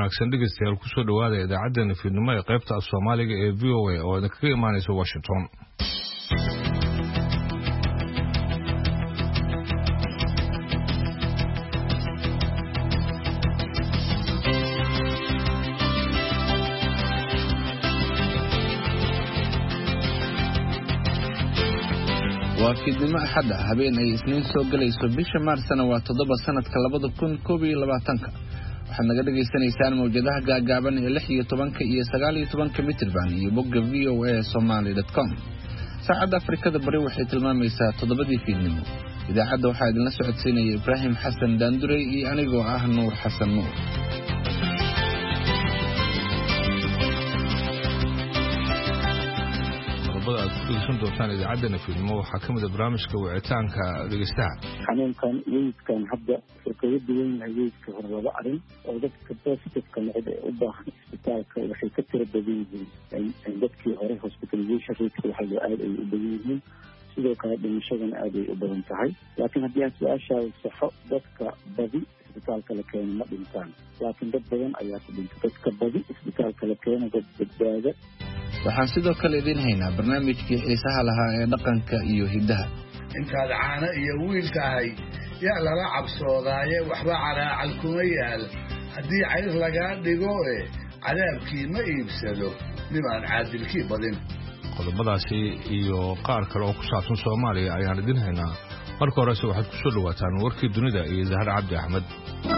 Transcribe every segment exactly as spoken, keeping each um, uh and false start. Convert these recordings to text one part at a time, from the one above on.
wanaagsan dhegeystayaal ku soo dhawaada idaacadda fiidnimo ee qaybta Soomaaliga ee V O A oo idinkaga imaanaysa Washington. waa fiidnimo axad ah habeen ay isniin soo galayso bisha maarsna waa toddoba sanadka labada kun koob iyo labaatanka waxaad naga dhageysanaysaan mawjadaha gaagaaban ee lix iyo tobanka iyo sagaal iyo tobanka mitirban iyo bogga v o a somali dot com. saacadda Afrikada Bari waxay tilmaamaysaa toddobadii fiidnimo. idaacadda waxaa idinla socodsiinaya Ibrahim Xasan Daandurey iyo anigoo ah Nuur Xasan Nuur. aad ku dhegeysan doontaan idaacadda fiidnimo waxaa ka mid ah barnaamijka wicitaanka dhegeystaha. xanuunkan weydkan hadda wuxuu kaga duwan yahay weydka hore laba arrin oo dadka positiveka noqda ee u baahan isbitaalka waxay ka tira badan yihiin dadkii hore hospitalization rateka waxaa loo aad ay u badan yihiin sidoo kale dhimashadana aad ay u badan tahay laakiin haddii aan su-aashaada saxo dadka badi isbitaalka la keeno ma dhintaan laakiin dad badan ayaa ku dhinta dadka badi isbitaalka la keeno dad badbaada. waxaan sidoo kale idin haynaa barnaamijkii xiisaha lahaa ee dhaqanka iyo hiddaha. intaad caano iyo wiil tahay yaa lala cabsoodaaye waxba caraacal kuma yaal haddii cayr lagaa dhigo e cadaabkii ma iibsado nimaan caadilkii badin. qodobadaasi iyo qaar kale oo ku saabsan Soomaaliya ayaan idin haynaa. marka horese waxaad ku soo dhawaataan warkii dunida iyo Zahra Cabdi Axmed.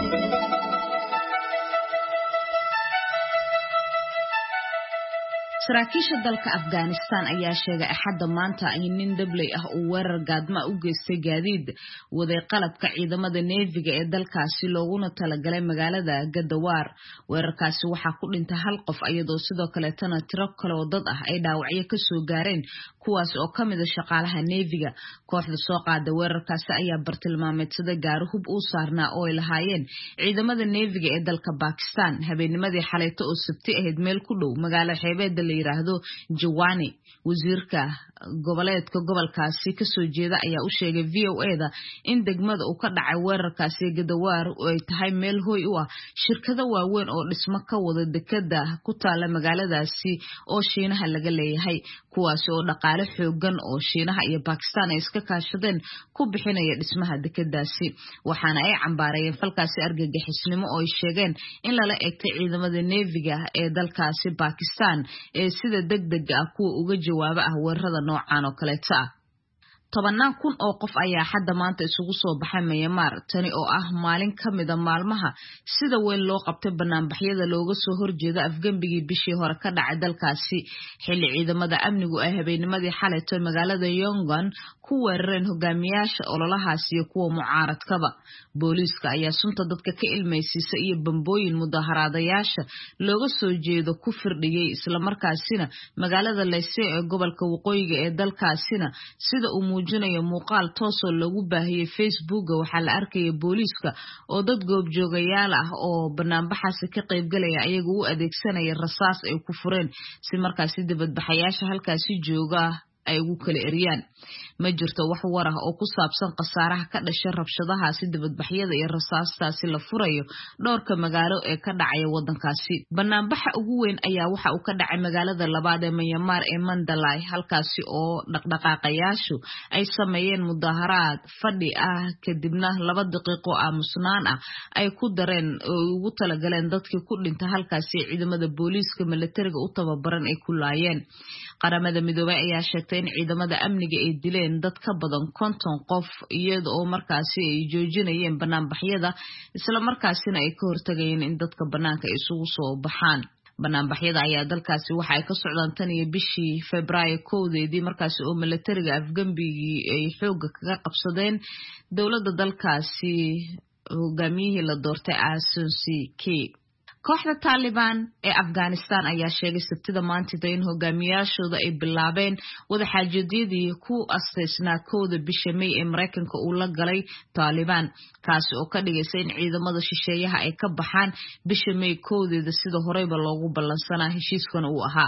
saraakiisha dalka Afghanistan ayaa sheegay axadda maanta in nin dabley ah uu weerar gaadma u geystay gaadiid waday qalabka ciidamada neefiga ee dalkaasi looguna talagalay magaalada Gadawaar. weerarkaasi waxaa ku dhintay hal qof iyadoo sidoo kale tana tiro kale oo dad ah ay dhaawacyo ka soo gaareen kuwaas oo ka mid ah shaqaalaha neefiga. kooxda soo qaaday weerarkaasi ayaa bartilmaameedsada gaari hub u saarnaa oo ay lahaayeen ciidamada neefiga ee dalka Pakistan habeennimadii xalayto oo sabti ahayd meel ku dhow magaalo xeebeedda la yiraahdo Jawani. wasiirka goboleedka gobolkaasi ka soo jeeda ayaa u sheegay V O A da in degmada uu ka dhacay weerarkaasi Gadawaar ay tahay meel hooy u ah shirkado waaweyn oo dhismo ka wada dekada ku taala magaaladaasi oo Shiinaha laga leeyahay kuwaas oo dhaqaale xoogan oo Shiinaha iyo Pakistan ay iska kaashadeen ku bixinaya dhismaha dekadaasi waxaana ay cambaarayeen falkaasi argagixisnimo oo ay sheegeen in lala eegtay ciidamada neefiga ee dalkaasi Pakistan ee sida degdega ah kuwa uga jawaaba ah weerarada noocan oo kale ah. tobanaan kun oo qof ayaa hadda maanta isugu soo baxay Myanmar tani oo ah maalin ka mid ah maalmaha sida weyn loo qabtay banaanbaxyada looga soo horjeeda afgambigii bishii hore ka dhacay dalkaasi xilli ciidamada amnigu ay habeennimadii xalayto magaalada Yangon ku weerareen hogaamiyaasha ololahaas iyo kuwa mucaaradkaba. booliiska ayaa sunta dadka ka ilmeysiisa iyo bambooyin mudaharaadayaasha looga soo jeedo ku firdhiyay isla markaasina magaalada Leyse ee gobolka waqooyiga ee dalkaasina sida uu muujinayo muuqaal toos oo lagu baahiyay Facebook waxaa la arkayay booliiska oo dad goobjoogayaal ah oo banaanbaxaasi ka qayb galaya ayagu u adeegsanaya rasaas ay ku fureen si markaasi dibadbaxayaasha halkaasi jooga ay ugu kala eriyaan. ma jirto wax war ah oo ku saabsan qasaaraha ka dhashay rabshadahaasi dibadbaxyada iyo rasaastaasi la furayo dhowrka magaalo ee ka dhacaya wadankaasi. banaanbaxa ugu weyn ayaa waxa uu ka dhacay magaalada labaad ee Myanmar ee Mandalay halkaasi oo dhaqdhaqaaqayaashu ay sameeyeen mudaharaad fadhi ah kadibna laba daqiiqo aamusnaan ah ay ku dareen oo ugu talagaleen dadkii ku dhintay halkaasi ciidamada booliiska militariga u tababaran ay ku laayeen. qaramada midoobay ayaa sheegtay in ciidamada amniga ay dileen dad ka badan konton qof iyada oo markaasi ay joojinayeen banaanbaxyada isla markaasina ay ka hortagayeen in dadka banaanka isugu soo baxaan. banaanbaxyada ayaa dalkaasi waxa ay ka socdaan tan iyo bishii Febraayo kowdeedii markaasi oo militariga afgambigii ay xoog kaga qabsadeen dowladda dalkaasi hogaamiyihii la doortay Aung San Suu Kyi. kooxda Taliban ee Afghanistan ayaa sheegay sabtida maanta in hogaamiyaashooda ay bilaabeen wada xaajoodiyadii ku asteysnaa kowda bisha May ee Mareykanka uu la galay Taliban kaasi oo ka dhigaysa in ciidamada shisheeyaha ay ka baxaan bisha May kowdeeda sida horeyba loogu ballansanaa heshiiskana uu ahaa.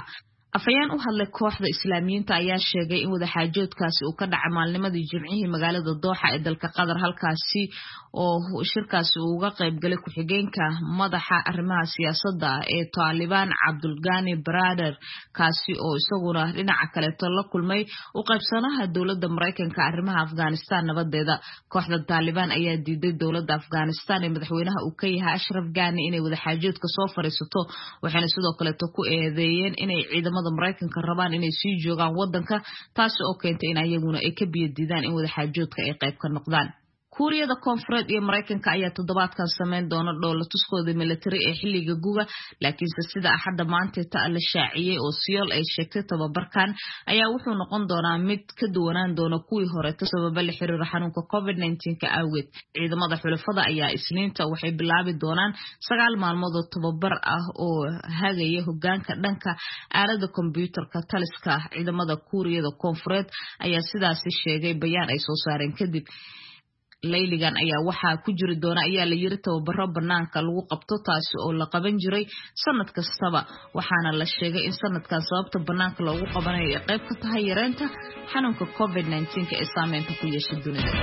afayaan u hadlay kooxda islaamiyiinta ayaa sheegay in wadaxaajoodkaasi uu ka dhacay maalnimadii jimcihii magaalada Dooxa ee dalka Qatar halkaasi oo shirkaasi uu uga qayb galay ku-xigeenka madaxa arrimaha siyaasadda ee Taliban Abdul Ghani Baradar kaasi oo isaguna dhinaca kale la kulmay u qaybsanaha dawladda Mareykanka arrimaha Afghanistan nabadeeda kooxda Taliban ayaa diiday dawladda Afghanistan ee madaxweynaha uu ka yahay Ashraf Ghani inay wadaxaajoodka soo fariisato waxaana sidoo kale ku eedeeyeen inay ciidamada Mareykanka rabaan inay sii joogaan wadanka taas oo keentay in ayaguna ay ka biyadidaan in wadaxaajoodka ay qayb ka noqdaan Kuuriyada Koonfureed iyo Mareykanka ayaa toddobaadkan sameyn doona dhoolatuskooda military ee xilliga guga laakiin sida axadda maanta ta la shaaciyay oo Seoul ay sheegtay tababarkan ayaa wuxuu noqon doonaa mid ka duwanaan doona kuwii hore sabab la xiriira xanuunka covid nineteen ka awgeed ciidamada xulafada ayaa isniinta waxay bilaabi doonaan sagaal maalmood oo tababar ah oo hagaya hoggaanka dhanka aalada kombiyuutarka taliska ciidamada Kuuriyada Koonfureed ayaa sidaas sheegay bayaan ay soo saareen kadib layligan ayaa waxa ku jiri doona ayaa la yiri tababaro banaanka lagu qabto taasi oo la qaban jiray sanad kastaba waxaana la sheegay in sanadkan sababta banaanka loogu qabanayo ay qayb ka tahay yareynta xanuunka covid nineteen ee saameynta ku yeeshay dunida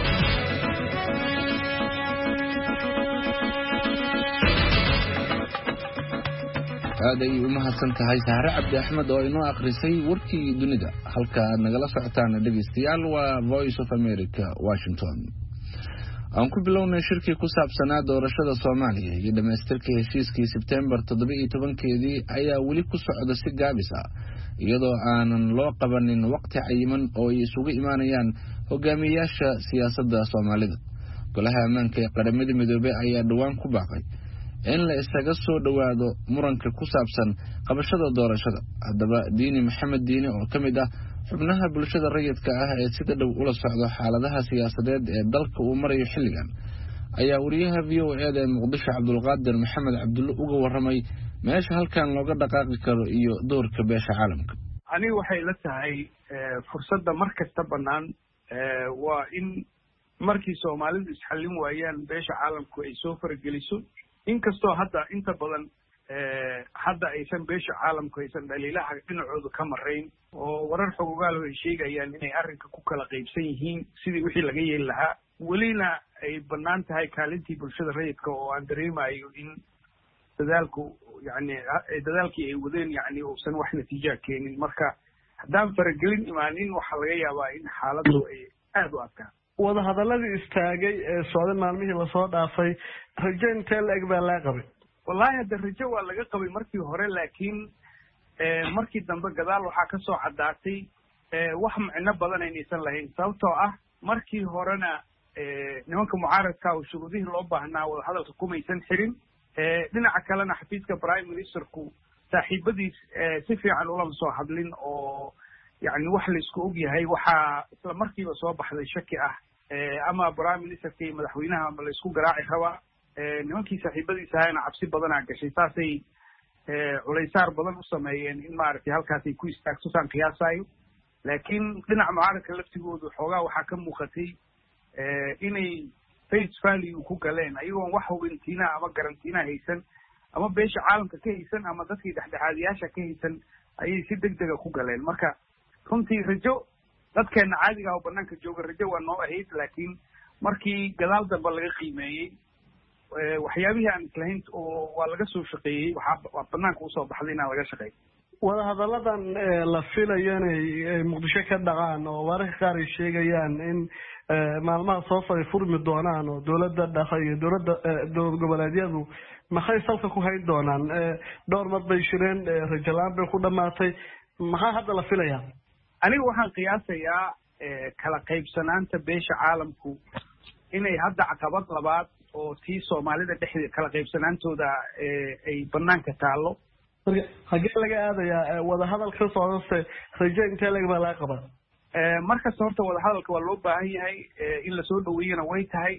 aad ay u mahadsan tahay Sahra Cabdi Axmed oo inoo akhrisay warkii dunida halka aad nagala socotaan dhageystayaal waa Voice of America Washington aan ku bilownay shirkii ku saabsanaa doorashada Soomaaliya iyo dhamaystirka heshiiskii September toddoba iyo tobankeedii ayaa weli ku socda si gaabis ah iyadoo aanan loo qabanin waqti cayiman oo ay isugu imaanayaan hogaamiyayaasha siyaasadda Soomaalida golaha ammaanka ee qaramada midoobay ayaa dhawaan ku baaqay in la isaga soo dhawaado muranka ku saabsan qabashada doorashada haddaba Diini Maxamed Diini oo kamid ah xubnaha bulshada rayidka ah ee sida dhow ula socdo xaaladaha siyaasadeed ee dalka uu marayo xilligan ayaa wariyaha V O A ee Muqdisho Cabdulqaadir Maxamed Cabdulle uga waramay meesha halkan looga dhaqaaqi karo iyo doorka beesha caalamka ani waxay la tahay fursadda markasta banaan waa in markii Soomaalidu isxallin waayaan beesha caalamku ay soo farageliso inkastoo hadda inta badan hadda aysan beesha caalamku aysan dhaliilaha dhinacooda ka marayn oo warar xogogaal ay sheegayaan inay arrinka ku kala qaybsan yihiin sidii wixii laga yeeli lahaa welina ay bannaan tahay kaalintii bulshada rayidka oo aan dareemayo in dadaalku yacni dadaalkii ay wadeen yacni uusan wax natiija keenin marka haddaan faragelin imaanin waxaa laga yaabaa in xaaladdu ay aada u adkaa wadahadaladii istaagay ee socday maalmihii lasoo dhaafay rajo intee la-eg baa laga qabay wallahi hadda rajo waa laga qabay markii hore laakiin markii dambe gadaal waxaa ka soo caddaatay wax micno badan aynaysan lahayn sababtoo ah markii horena nimanka mucaaradka oo shuruudihii loo baahnaa wadahadalka kumaysan xirin dhinaca kalena xafiiska prime ministerku saaxiibadiis si fiican ulama soo hadlin oo yacni wax la isku og yahay waxaa isla markiiba soo baxday shaki ah ama prime ministerka iyo madaxweynaha ama la isku garaaci rabaa nimankii saaxiibadiisa ahayna cabsi badanaa gashay saasay culaysaar badan u sameeyeen in maaragtay halkaasay ku istaagto saan qiyaasayo laakiin dhinaca mucaaradka laftigoodu xoogaa waxaa ka muuqatay inay face value ku galeen ayagoon wax hubintiina ama garantiina haysan ama beesha caalamka ka haysan ama dadkii dhexdhexaadiyaasha ka haysan ayay si deg dega ku galeen marka runtii rajo dadkeena caadiga oo banaanka jooga rajo waa noo ahayd laakiin markii gadaal dambe laga qiimeeyey waxyaabihii aan islahayn oo waa laga soo shaqeeyey waxaa banaanka usoo baxday inaan laga shaqeeyo wadahadalladan la filayo inay muqdisho ka dhacaan oo wararka qaar ay sheegayaan in maalmaha soo socday furmi doonaan oo dowladda dhexe iyo dowladda dowlad goboleedyadu maxay salka ku hayn doonaan dhowr mad bay shireen rajalaan bay ku dhamaatay maxaa hadda la filayaa aniga waxaan qiyaasayaa kala qaybsanaanta beesha caalamku inay hadda caqabad labaad oo tii Soomaalida dhexdeeda kala qaybsanaantooda ay banaanka taalo hagee laga aadayaa wadahadalka socodse rajo intee laga baa laga qabaa markasta horta wadahadalka waa loo baahan yahay in la soo dhaweeyana way tahay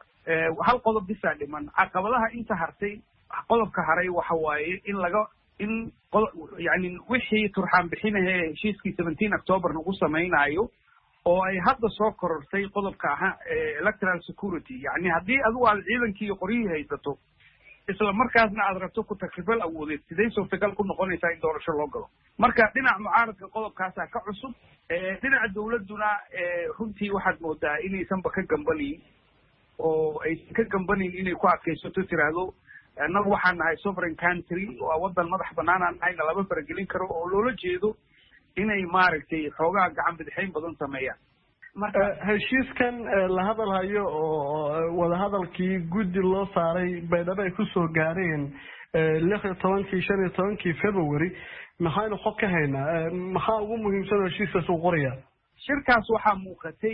hal qodob bisa dhiman caqabadaha inta hartay qodobka haray waxa waaye in laga in yani wixii turxaan bixinahay heshiiskii seventeen October nagu samaynayo oo ay hadda soo korortay qodobka ah electoral security yani haddii adigu aad ciidankii qoriyihii haysato isla markaasna aad rabto ku takrifal awoodeed sidee suurtagal ku noqonaysaa in doorasho loo galo marka dhinaca mucaaradka qodobkaasaa ka cusub dhinaca dawladduna runtii waxaad moodaa inaysanba ka gambanayn oo aysan ka gambanayn inay ku adkaysato tiraahdo annagu waxaan nahay sovereign country waa waddan madax banaanaan nahayna lama faragelin karo oo loola jeedo inay maaragtay xoogaa gacan bidixayn badan sameeyaan marka heshiiskan la hadalhayo oo wadahadalkii guddi loo saaray baydhabo ay kusoo gaareen lix iyo tobankii shan iyo tobankii february maxaynu xog ka haynaa maxaa ugu muhiimsan oo heshiiskaas uu qoraya shirkaas waxaa muuqatay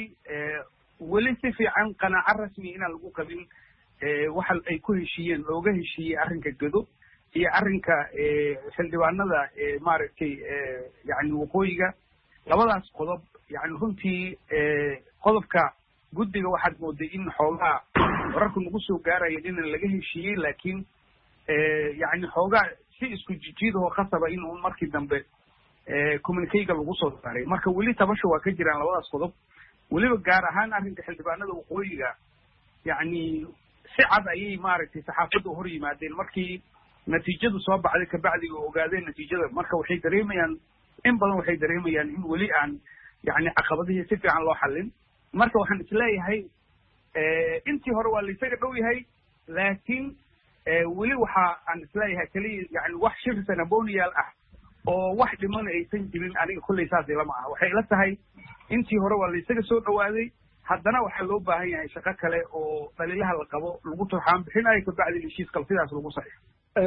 weli si fiican qanaaco rasmi inaan lagu qabin waxa ay ku heshiiyeen looga heshiiyey arrinka gado iyo arrinka xildhibaanada maaragtay yani waqooyiga labadaas qodob yani runtii qodobka guddiga waxaad mooday in xoogaa wararka nagu soo gaaraya inaan laga heshiiyey laakiin yani xoogaa si isku jijiidahoo khasaba in un markii dambe communicayga lagu soo saaray marka weli tabasho waa ka jiraan labadaas qodob weliba gaar ahaan arrinka xildhibaanada waqooyiga yani si cad ayay maaragtay saxaafadda hor yimaadeen markii natiijadu soo baxday kabacdiga ogaadeen natiijada marka waxay dareemayaan in badan waxay dareemayaan in weli aan yani caqabadihii si fiican loo xallin marka waxaan isleeyahay intii hore waa laysaga dhow yahay laakiin weli waxa aan isleeyahay keliya yani wax shir sanabonial ah oo wax dhiman aysan jirin aniga kolley saas ilama ah waxay ila tahay intii hore waa laysaga soo dhawaaday haddana waxaa loo baahan yahay shaqo kale oo dhaliilaha la qabo lagu turxaan bixinayo kabacdi heshiiskal sidaas lagu saxiixo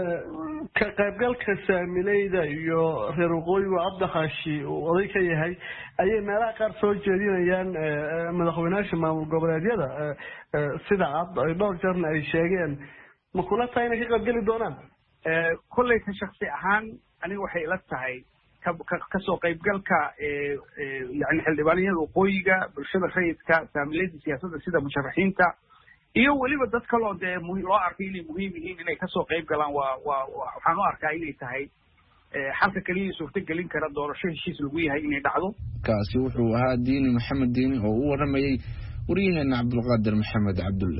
ka qaybgalka saamileyda iyo reer waqooyiga cabdikaashi uu oday ka yahay ayay meelaha qaar soo jeedinayaan madaxweynayaasha maamul goboleedyada sida cad ay dhowr jeerna ay sheegeen ma kula tahay inay ka qaybgeli doonaan kolley ka shaksi ahaan aniga waxay ila tahay kasoo qaybgalka yani xildhibaaniyada waqooyiga bulshada rayidka saamileyda siyaasadda sida musharaxiinta iyo weliba dad kaloo dee loo arkay inay muhiim yihiin inay kasoo qayb galaan waa waa waxaan u arkaa inay tahay xalka keliya suurto gelin kara doorasho heshiis lagu yahay inay dhacdo kaasi wuxuu ahaa diini maxamed diini oo u waramayey waryaheena cabdulqaadir maxamed cabdulle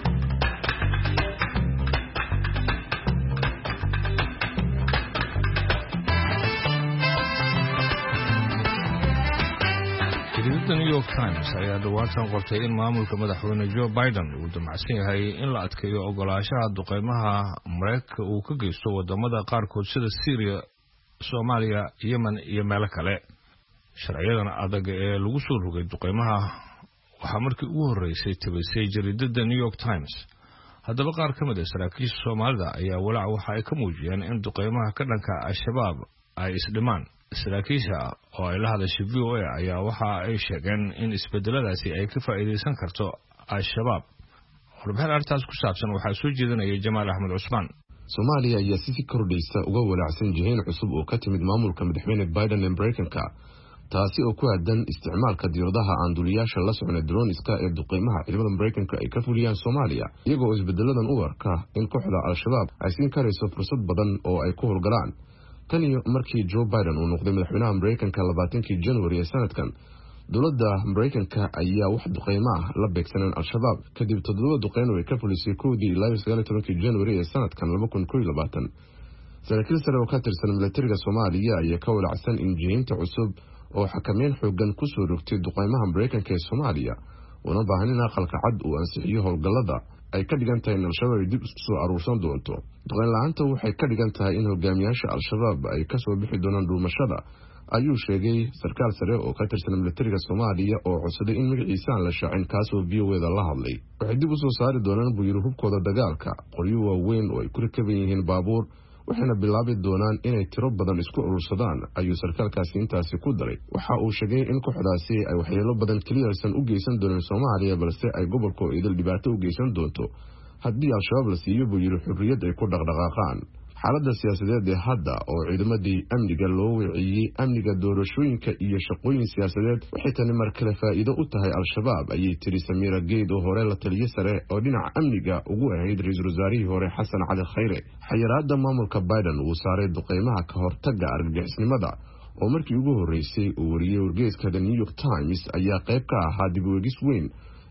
The New York Times ayaa dhawaatan qortay in maamulka madaxweyne Joe Biden uu damacsan yahay in la adkeeyo ogolaanshaha duqeymaha Mareykanka uu ka geysto wadamada qaarkood sida Syria, Soomaaliya, Yemen iyo meelo kale. Sharciyadan adag ee lagu soo rogay duqeymaha waxaa markii ugu horeysay tabisay jaridada New York Times. Haddaba qaar ka mid ah saraakiisha Soomaalida ayaa walaac waxa ay ka muujiyeen in duqeymaha ka dhanka Al-Shabaab ay isdhimaan. saraakiisha oo ay la hadashay V O A ayaa waxa ay sheegeen in isbedeladaasi ay ka faa'iideysan karto Al-Shabaab. Warbixin arrintaas ku saabsan waxaa soo jeedinaya Jamaal Axmed Cusmaan. Soomaaliya ayaa si kordhaysa uga walaacsan jihayn cusub oo ka timid maamulka madaxweyne Biden ee Mareykanka taasi oo ku aadan isticmaalka diyaaradaha aan duuliyaasha la socon droniska ee duqeymaha ciidamada Mareykanka ay ka fuliyaan Soomaaliya iyagoo isbedeladan u arka in kooxda Al-Shabaab ay siin karayso fursad badan oo ay ku howlgalaan. tan iyo markii Joe Biden uu noqday madaxweynaha Mareykanka labaatankii January ee sanadkan dowladda Mareykanka ayaa wax duqeymaha la beegsaneen Al-Shabaab kadib toddoba duqeyn oo ay ka fulisay koodii ilaa sagaal iyo tobankii January ee sanadkan laba kun iyo labaatan. saraakiil sare oo ka tirsan militariga Soomaaliya ayaa ka walacsan in jihaynta cusub oo xakameyn xoogan ku soo rogtay duqeymaha Mareykanka ee Soomaaliya una baahan in aqalka cad uu ansixiyo howlgallada ay ka dhigan tahay in Al-Shabaab ay dib isku soo aruursan doonto. duqeyn la'aanta waxay ka dhigan tahay in hogaamiyaasha Al-Shabaab ay ka soo bixi doonaan dhuumashada ayuu sheegay sarkaal sare oo ka tirsan militariga Soomaaliya oo codsaday in magaciisa aan la shaacin kaasoo V O A la hadlay. waxay dib u soo saari doonaan buu yiri hubkooda dagaalka qoryo waaweyn oo ay ku rakaban yihiin baabuur waxayna bilaabi doonaan inay tiro badan isku urursadaan ayuu sarkaalkaasi intaasi ku daray. waxa uu sheegay in kooxdaasi ay waxyeelo badan kaliya aysan u geysan doonin Soomaaliya balse ay gobolka idil dhibaato u geysan doonto haddii Al-Shabaab la siiyo buu yiri xurriyad ay ku dhaqdhaqaaqaan. xaaladda siyaasadeed ee hadda oo ciidamadii amniga loo wiciyey amniga doorashooyinka iyo shaqooyin siyaasadeed waxay tani mar kale faa'iido u tahay Al-Shabaab ayay tiri Samira Geed oo hore la taliye sare oo dhinaca amniga ugu ahayd ra'iisul wasaarihii hore Xasan Cali Khayre. xayiraadda maamulka Biden uu saaray duqeymaha ka hortagga argagixisnimada oo markii ugu horeysay uu wariyay wargeyska The New York Times ayaa qayb ka ahaa dib u eegis weyn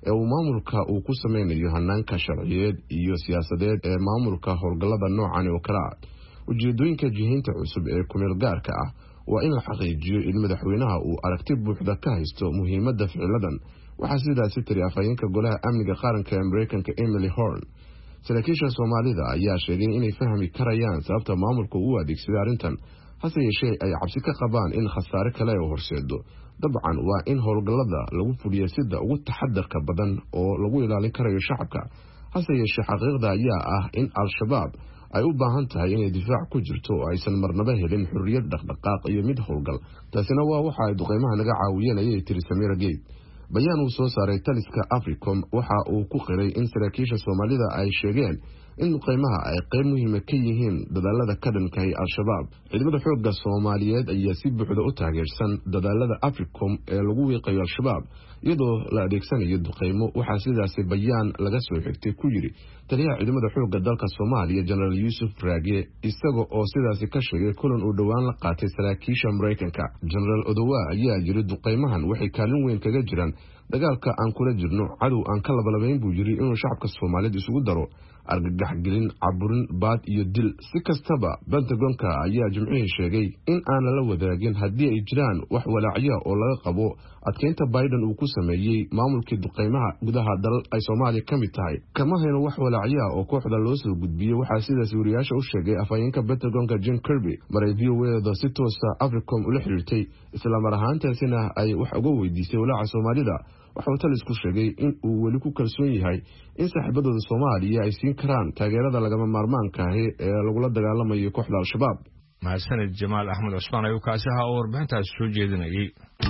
ee uu maamulka uu ku sameynayo hanaanka sharciyeed iyo siyaasadeed ee maamulka howlgallada noocan oo kale ah. ujeedooyinka jihaynta cusub ee kumeel gaarka ah waa in la xaqiijiyo in madaxweynaha uu aragti buuxda ka haysto muhiimadda ficiladan. waxaa sidaasi tiri afhayeenka golaha amniga qaranka ee Mareykanka Emily Horn. saraakiisha Soomaalida ayaa sheegay inay fahmi karayaan sababta maamulku uu adeegsaday arrintan, hase yeeshee ay cabsi ka qabaan in khasaare kale oo horseedo. dabcan waa in howlgallada lagu fuliyo sida ugu taxadarka badan oo lagu ilaalin karayo shacabka. hase yeeshee xaqiiqda ayaa ah in al-shabaab ay u baahan tahay inay difaac ku jirto oo aysan marnaba helin xurriyad dhaqdhaqaaq iyo mid howlgal. taasina waa waxa ay duqeymaha naga caawiyeen ayay tiri Samira Gate. bayaan uu soo saaray taliska Africom waxa uu ku qiray in saraakiisha Soomaalida ay sheegeen in duqeymaha ay qayb muhiim ah ka yihiin dadaalada ka dhanka ah al-shabaab. ciidamada xoogga Soomaaliyeed ayaa si buuxda u taageersan dadaalada Africom ee lagu wiiqayo al-shabaab iyadoo la adeegsanayo duqeymo. waxaa sidaas bayaan laga soo xigtay ku yiri taliyaha ciidamada xoogga dalka Soomaaliya General Yusuf Raage isaga oo sidaas ka sheegay kulan uu dhawaan la qaatay saraakiisha Mareykanka. General Odowa ayaa yiri duqeymahan waxay kaalin weyn kaga jiraan dagaalka aan kula jirno cadow aan ka labalabayn buu yiri inuu shacabka Soomaaliyeed isugu daro argagax gelin, caburin, baad iyo dil. si kastaba Pentagonka ayaa Jimcihii sheegay in aan la wadaagin haddii ay jiraan wax walaacyo oo laga qabo adkeynta Biden uu ku sameeyay maamulkii duqeymaha gudaha dal ay Soomaaliya ka mid tahay. kama hayno wax walaacyo oo kooxda loo soo gudbiyay. waxaa sidaas wariyaasha u sheegay afhayeenka Pentagonka John Kirby maray V O A si toosa Africom ula xiriirtay isla mar ahaantaasina ay wax uga weydiisay walaaca Soomaalida. waxaa talisku sheegay in uu weli ku kalsoon yahay in saaxiibadooda Soomaaliya ay siin karaan taageerada lagama maarmaanka ah ee lagula dagaalamayo kooxda al-shabaab. mahadsanid Jamaal Axmed Cusmaan ayuu kaasi ahaa oo warbixintaas soo jeedinayay.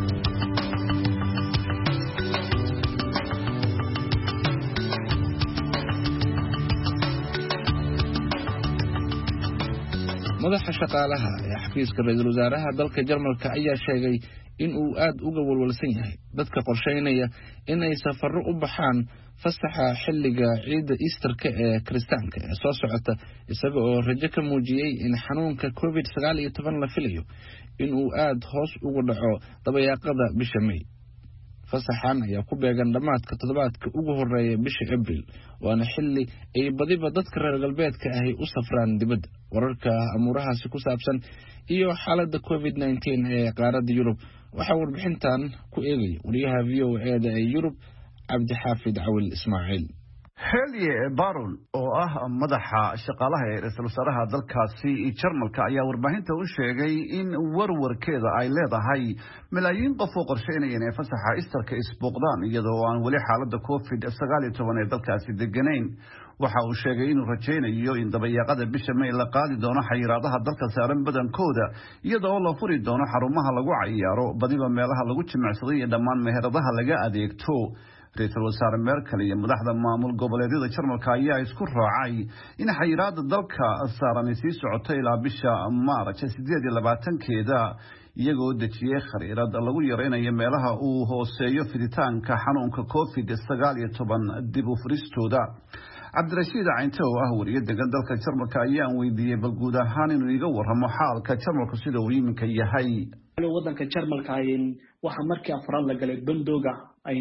madaxa shaqaalaha ee xafiiska ra'iisul wasaaraha dalka Jarmalka ayaa sheegay in uu aad uga walwalsan yahay dadka qorsheynaya inay safarro u baxaan fasaxa xilliga ciida Easter-ka ee Kiristaanka ee soo socota, isaga oo rajo ka muujiyay in xanuunka covid sagaal iyo toban la filayo in uu aad hoos ugu dhaco dabayaaqada bisha May. fasaxan ayaa ku beegan dhamaadka toddobaadka ugu horeeya bisha Abriil, waana xilli ay badiba dadka reer galbeedka ahi u safraan dibadda. wararka amuurahaasi ku saabsan iyo xaaladda covid nineteen ee qaaradda Yurub waxaa warbixintan ku eegay wariyaha V O A-da ee Yurub Cabdixaafid Cawil Ismaaciil. Helye Barul oo ah madaxa shaqaalaha ee ra'iisul wasaaraha dalkaasi Jarmalka ayaa warbaahinta u sheegay in warwarkeeda ay leedahay malaayiin qof oo qorsheynaya inay fasaxa Easter-ka isbooqdaan iyadoo aan weli xaaladda covid sagaal iyo toban ee dalkaasi deganayn. waxa uu sheegay inuu rajaynayo in dabayaaqada bisha May la qaadi doono xayiraadaha dalka saaran badankooda iyadoo la furi doono xarumaha lagu ciyaaro, badiba meelaha lagu jimicsaday iyo dhammaan meheradaha laga adeegto. ra'iisul wasaare Merkel iyo madaxda maamul goboleedyada Jarmalka ayaa isku raacay in xayiraada dalka saaran ay sii socoto ilaa bisha Maarch sideed iyo labaatan-keeda, iyagoo dejiyay khariirad lagu yareynayo meelaha uu hooseeyo fiditaanka xanuunka covid sagaal iyo toban dib u furistooda. Cabdirashiid Caynto oo ah wariye degan dalka Jarmalka ayaan weydiiyay bal guud ahaan inuu iga warramo xaalka Jarmalka sida uu iminka yahay. wadanka Jarmalka waxa markii afraad la galay bandooga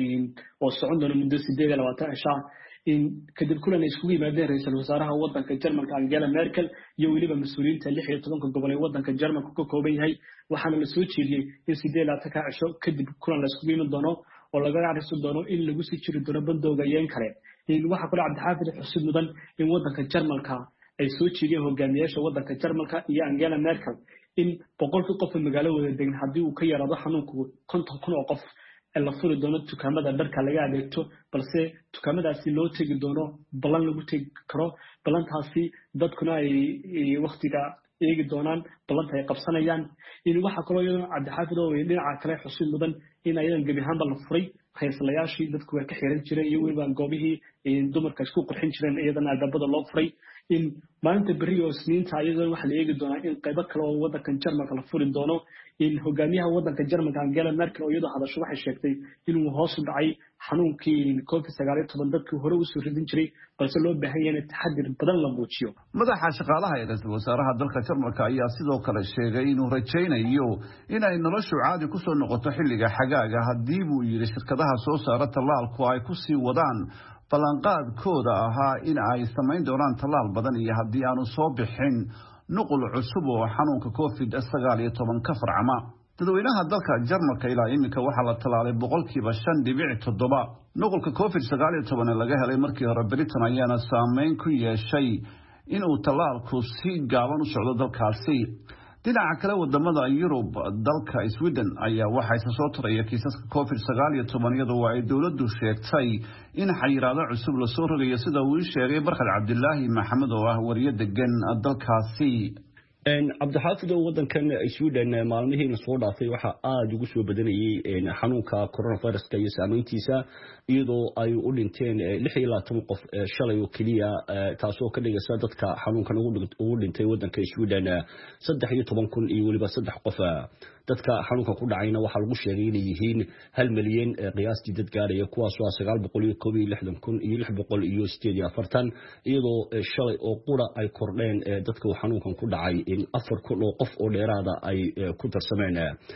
oo socon doona muddo sideed iyo labaatan cisho in kadib kulan isku yimaadeen ra'iisul wasaaraha wadanka Jarmalka Angela Merkel iyo waliba mas'uuliyiinta lix iyo toban gobol ee wadanka Jarmalka ka kooban yahay. waxaana la soo jeediyay in sideed iyo labaatan cisho kadib kulan la isku yimaado doono oo laga arki doono in lagu sii jiri doono bandooga yeen kale. in waxa kale Cabdixaafid xusid mudan in wadanka Jarmalka ay soo jeediyeen hogaamiyaasha wadanka Jarmalka iyo Angela Merkel in boqolkii qof magaalada degan hadii uu ka yaraado xanuunku konton kun oo qof la furi doono dukaamada dharka laga adeegto, balse dukaamadaasi loo tegi doono balan lagu tegi karo. balantaasi dadkuna ay waqtiga eegi doonaan balanta ay qabsanayaan. in waxa kale oo Cabdixaafid oo dhinaca kale xusid mudan in ayadan gabi ahaanba la furay hayslayaashii dadku way ka xiran jireen iyo weliba goobihii dumarka isku qurxin jireen iyadana albaabada loo furay. in maalinta berri oo isniinta iyadoo waxa la eegi doonaa in qaybo kale oo wadankan Jarmalka la furi doono in hogaamiyaha wadanka Jarmalka Angela Merkel oo iyadoo hadasho waxay sheegtay inuu hoos u dhacay xanuunkii covid sagaal iyo toban dadkii hore u soo ridin jiray balse loo baahan yahay taxadir badan la muujiyo madaxa shaqaalaha ee ra'iisul wasaaraha dalka Jarmalka ayaa sidoo kale sheegay inuu rajaynayo in ay noloshu caadi ku soo noqoto xilliga xagaaga haddii uu yiri shirkadaha soo saara tallaalku ay ku sii wadaan ballanqaadkooda ahaa in ay samayn doonaan tallaal badan iyo haddii aanu soo bixin nuqul cusub oo xanuunka covid sagaal iyo toban ka farcama dadweynaha dalka Jarmalka ilaa iminka waxaa la talaalay boqolkiiba shan dhibic toddoba nuqulka covid sagaal iyo toban laga helay markii hore Britain ayaana saameyn ku yeeshay inuu tallaalku si gaaban u socdo dalkaasi dhinaca kale wadamada Yurub dalka Sweden ayaa waxaa soo taraya kiisaska covid sagaal iyo toban iyadoo ay dawladdu sheegtay in xayiraado cusub la soo rogayo sida uu sheegay Barkad Cabdilaahi Maxamed oo ah wariye degan dalkaasi cabdixaafid oo wadankan Sweden maalmihii la soo dhaafay waxa aad ugu soo badanayay xanuunka coronavirus-ka iyo saameyntiisa iyadoo ay u dhinteen lix iyo labaatan qof shalay oo kaliya taasoo ka dhigaysa dadka xanuunkan ugu dhintay wadanka Sweden saddex iyo toban kun iyo waliba saddex qof dadka xanuunka ku dhacayna waxa lagu sheegay inay yihiin hal milyan qiyaastii dad gaaraya kuwaas oo sagaal boqol iyo koob iyo lixdan kun iyo lix boqol iyo sideed iyo afartan iyadoo shalay oo qura ay kordheen dadka xanuunkan ku dhacay in afar kun oo qof oo dheeraada ay ku darsameen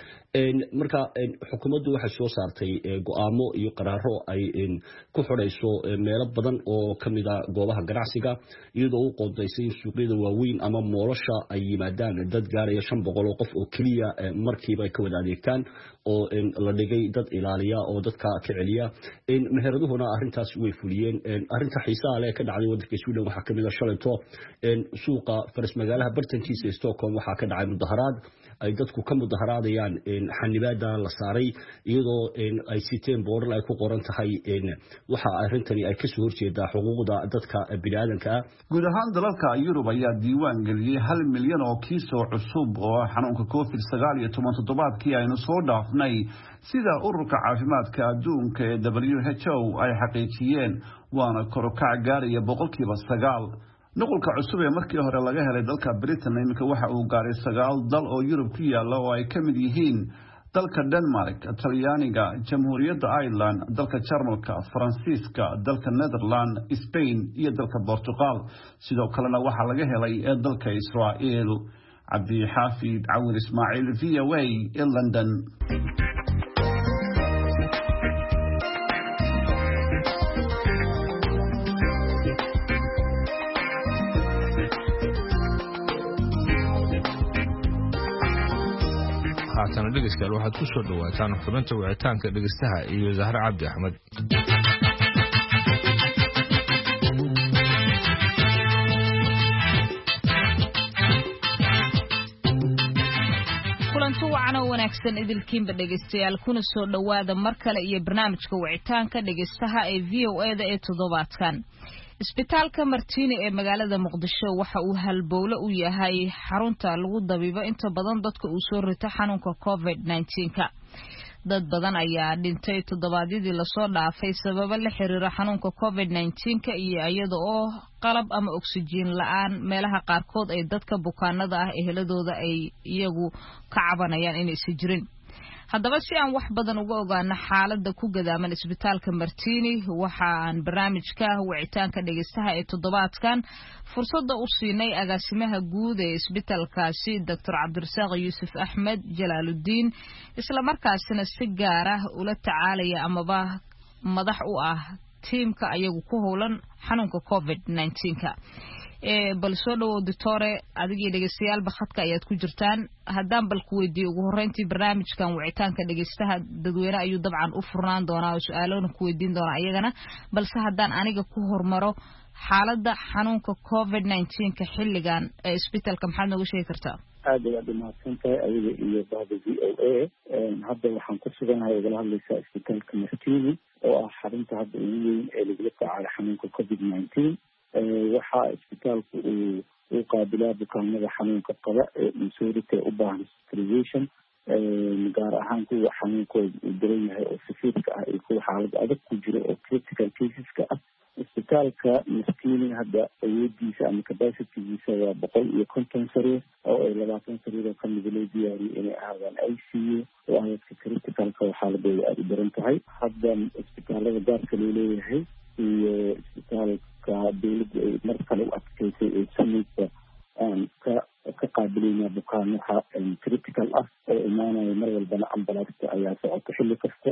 marka xukuumaddu waxay soo saartay go'aamo iyo qaraaro ay ku xoreyso meelo badan oo kamid ah goobaha ganacsiga iyadoo uu qodoysay suuqyada waaweyn ama moolasha ay yimaadaan dad gaaraya shan boqol oo qof oo kaliya markiiba ay ka wada adeegtaan oo la dhigay dad ilaaliya oo dadka ka celiya meheraduhuna arrintaas way fuliyeen arrinta xiisaha leh ka dhacday wadanka Sweden waxa kamid ah shalayto suuqa faras magaalaha bartankiisa Stockholm waxa ka dhacay mudaharaad ay dadku ka mudaharaadayaan xanibaada la saaray iyadoo ay siteen boorar ay ku qoran tahay waxa arrintani ay ka soo horjeedaa xuquuqda dadka bini'aadanka guud ahaan dalalka Yurub ayaa diiwaan geliyay hal milyan oo kiis oo cusub oo xanuunka covid sagaal iyo toban toddobaadkii aynu soo dhaafnay sida ururka caafimaadka adduunka ee W H O ay xaqiijiyeen waana kor u kac gaaraya boqolkiiba sagaal nuqulka cusub ee markii hore laga helay dalka Britain iminka waxa uu gaaray sagaal dal oo Yurub ku yaala oo ay ka mid yihiin dalka Denmark, Talyaaniga, Jamhuuriyadda Ireland, dalka Jarmalka, Faransiiska, dalka Netherlands, Spain iyo dalka Portugal sidoo kalena waxa laga helay dalka Israel Cabdi Xaafid Cawil Ismaaciil V O A in London. haatan dhegeystayaal waxaad ku soo dhawaataan xubinta wicitaanka dhegeystaha iyo Zahra Cabdi Axmed. kulanti wacan oo wanaagsan idilkiinba dhegeystayaal kuna soo dhawaada mar kale iyo barnaamijka wicitaanka dhegeystaha ee V O A da ee toddobaadkan. isbitaalka Martini ee magaalada Muqdisho waxa uu halbowle u yahay xarunta lagu dabiibo inta badan dadka uu soo rito xanuunka covid nineteen ka dad badan ayaa dhintay toddobaadyadii la soo dhaafay sababo la xiriira xanuunka covid nineteen ka iyo iyada oo qalab ama oxygen la'aan meelaha qaarkood ay dadka bukaanada ah eheladooda ay iyagu ka cabanayaan inay si jirin haddaba si aan wax badan uga ogaano xaaladda ku gadaaman isbitaalka Martini waxa aan barnaamijka wicitaanka dhegeystaha ee toddobaadkan fursada u siinay agaasimaha guud ee isbitaalkaasi Doctor Cabdirasaaq Yuusuf Axmed Jalaaluddin isla markaasina si gaar ah ula tacaalaya amaba madax u ah tiimka ayagu ku howlan xanuunka covid nineteen ka ee bal soo dhawo doctore adigii dhegeystayaal khadka ayaad ku jirtaan haddaan bal ku weydiiyo ugu horreyntii barnaamijkan wicitaanka dhegeystaha dadweyne ayuu dabcan u furnaan doonaa oo su'aaloona ku weydiin doonaa iyagana balse haddaan aniga ku hormaro xaaladda xanuunka covid nineteen ka xilligan ee isbitaalka maxaad nooga sheegi kartaa aad ayaad umahadsan tahay adiga iyo bahda V O A hadda waxaan ku suganahay ogala hadlaysaa isbitaalka Martini oo ah xarunta hadda ugu weyn ee lagula tacaalo xanuunka covid nineteen waxaa isbitaalku uu u qaabilaa bukaanada xanuunka qaba ee insurity u baahan hospitalization gaar ahaan kuwa xanuunkooda uu daran yahay oo safiirka ah iyo kuwa xaalad adag ku jira oo critical caseska ah isbitaalka Martini hadda awoodiisa ama capacity-giisa waa boqol iyo konton sariir oo ay labaatan sariir oo kamid loo diyaariyey inay ahaadaan I C U oo ayadka criticalka waxaa la beeya aada u daran tahay. hadda isbitaalada gaarka loo leeyahay iyo isbitaalka dawladda ay mar kale u adkeysay ee samaysa aan ka ka qaabilayna bukaan waxa critical ah oo imaanaya mar walbana ambalaasta ayaa socota xilli kasta.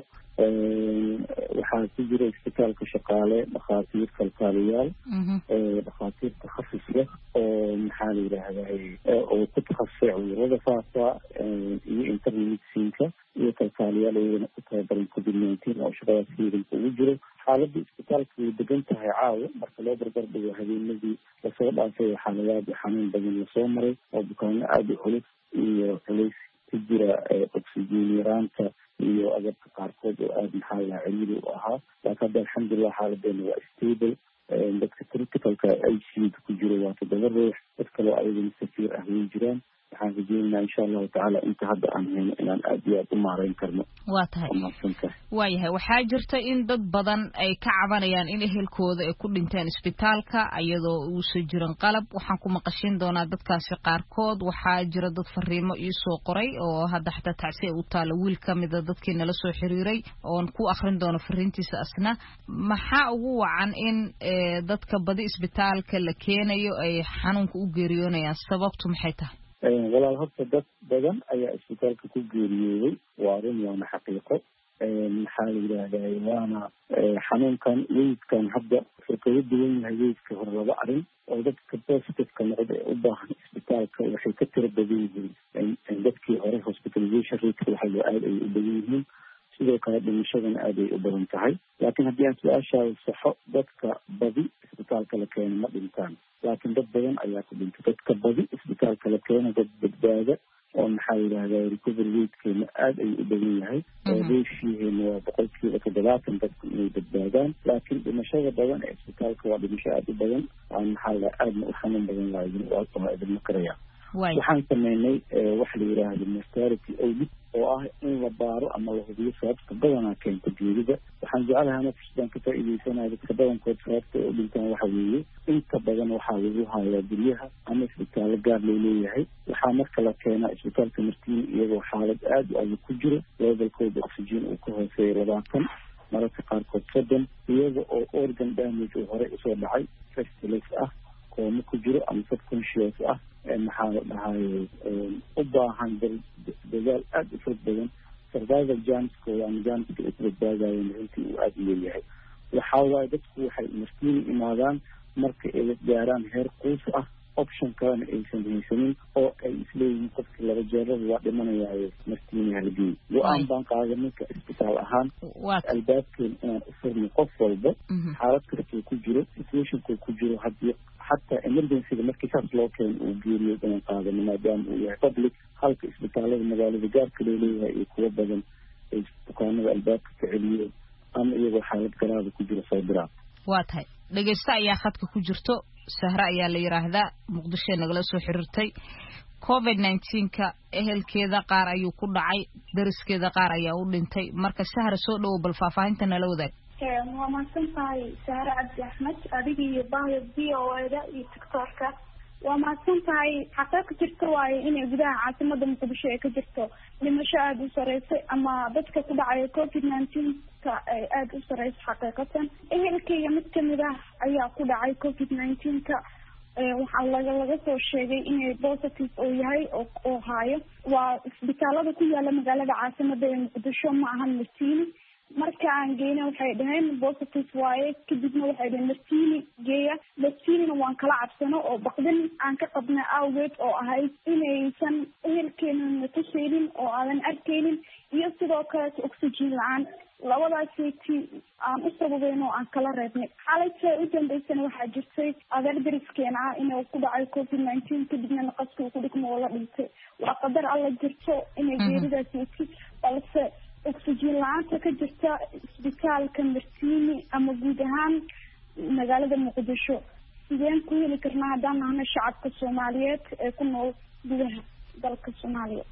waxaa ku jira isbitaalka shaqaale dhakhaatiir kalkaaliyaal dhakhaatiir takhasus leh oo maxaa la yidhaahdaa oo ku takhasusay cudurrada faafa iyo internal medicine-ka iyo kalkaaliyaal iyagana ku tababaran covid nineteen oo shaqadaas hiirinka ugu jiro. xaaladda isbitaalka way degan tahay caawa marka loo barbar dhigo habeenadii lasoo dhaafay xaaladaad xanuun badan lasoo maray oo bukaano aada u culus iyo culays ku jira oxygen yaraanta iyo agabka qaarkood oo aada maxaa lahaa cimili u ahaa. laakiin hadda alxamdulilah xaaladeena waa stable. dadka criticalka I C U-da ku jiro waa toddoba ruux. dad kaloo ayagana safiir ah way jiraan. waxaan rajeynaynaa insha allahu tacaala inta hadda aan hayno inaan aada iyo aada u maareyn karno. waa tahay waayahay waxaa jirta in dad badan ay ka cabanayaan in ehelkooda ay ku dhinteen isbitaalka iyadoo uusan jirin qalab. waxaan ku maqashin doonaa dadkaasi qaarkood. waxaa jira dad fariimo iisoo qoray oo hadda xataa tacsi u taalo wiil ka mida dadkii nala soo xiriiray oon ku akrin doono fariintiisa asna. maxaa ugu wacan in dadka badi isbitaalka la keenayo ay xanuunka u geeriyoonayaan? sababtu maxay tahay? walaal horta dad badan ayaa isbitaalka ku geeriyooday waa run waana xaqiiqo. maxaa la yidhaahdaa waana xanuunkan weydkan hadda wuxuu kaga duwan yahay weydka hore laba arrin oo dadka positiveka noqda ee u baahan isbitaalka waxay ka tira badan yihiin dadkii hore hospitalization rate waxay aada ay u badan yihiin. sidoo kale dhimashadana aada ay u badan tahay. laakiin haddii aan su-aashaada saxo dadka badi isbitaalka la keena ma dhintaan laakiin dad badan ayaa ku dhintay. dadka badi isbitaalka la keena dad badbaada oo maxaa yidhahdaa recovery ratekeena aada ayuu u badan yahay. reeshiiheena waa boqolkiiba toddobaatan dadku inay badbaadaan. laakiin dhimashada badan ee isbitaalka waa dhimasho aada u badan aan maxaa la aadna u xanuun badan lahayn waa idinma karaya. waxaan sameynay waxa la yidhaahda mortality audit oo ah in la baaro ama la hubiyo sababta badanaa keenta geerida. waxaan jecelahay ana fursadaan ka faa'iidaysanaya dadka badankood sababta ay u dhintaan waxa weeye inta badan waxaa lagu hayaa guryaha ama isbitaallo gaar loo leeyahay. waxaa marka la keenaa isbitaalka Martini iyagoo xaalad aada u adag ku jiro levelkooda oxygen uu ka hooseeya labaatan mararka qaarkood soddon iyaga oo organ damage uu horey usoo dhacay festilis ah kooma ku jiro ama subconscious ah maxaa la dhahay u baahan dadaal aada u fog badan. survival janskooda ama janska ay ku badbaadayeen runtii uu aada u leeyahay. waxaa waaye dadku waxay Martini imaadaan marka ay gaaraan heer quus ah option kalena aysan haysanin oo ay isleeyihiin qofkii laba jeerada waa dhimanayaayo Martini halgeey. go-aan baan qaaday ninka isbitaal ahaan albaabkeen inaan u furno qof walba xaalad kastoo ku jiro situationkuu ku jiro haddii xataa emergencyga markii saas loo keeno uu geeriyo inaan qaadano maadaama uu yahay public. halka isbitaalada magaalada gaarka loo leeyahay iyo kuwo badan ay bukaanada albaabka ka celiyo ama iyagoo xaalad garaada ku jiro soo diraan. waa tahay dhegeysta ayaa khadka ku jirto. sahre ayaa la yiraahdaa muqdisho nagala soo xiriirtay. covid nineteen-ka ehelkeeda qaar ayuu ku dhacay dariskeeda qaar ayaa u dhintay. marka sahre soo dhowo bal faahfaahinta nala wadaag. waa mahadsan tahay sahre cabdi axmed adiga iyo bahda v o eda iyo tiktorka. waa mahadsan tahay xataa ka jirta waaye inay gudaha caasimada muqdisho ay ka jirto dhimasho aada u sareysay ama dadka ku dhacaya covid nineteen-ka ay aada u sareysa xaqiiqatan. ehelkayga mid kamid ah ayaa ku dhacay covid nineteen-ka. waxaa laga laga soo sheegay inay positive oo yahay oo haayo. waa isbitaalada ku yaala magaalada caasimada ee muqdisho ma ahan Martini. marka aan geyna waxay dhaheen positive waaye kadibna waxay dhaheen Martini geeya. Martinina waan kala cabsano oo baqdin aan ka qabnay awgeed oo ahayd inaysan ehelkeena ka sheegin oo aadan arkaynin iyo sidoo kale oxygen la-aan. labadaasiti aan u sababeyn oo aan kala reebnay. xaaladta u dambeysana waxaa jirtay adeer dariskeena ah inuu ku dhacay covid nineteen kadibna naqaska uu ku dhigmo oo la dhintay. waa qadar alla jirto inay geeridaasiti balse oxygen la-aanta ka jirta isbitaalka Martini ama guud ahaan magaalada muqdisho sideen ku heli karnaa haddaan nahno shacabka soomaaliyeed ee ku nool gudaha dalka Soomaaliya?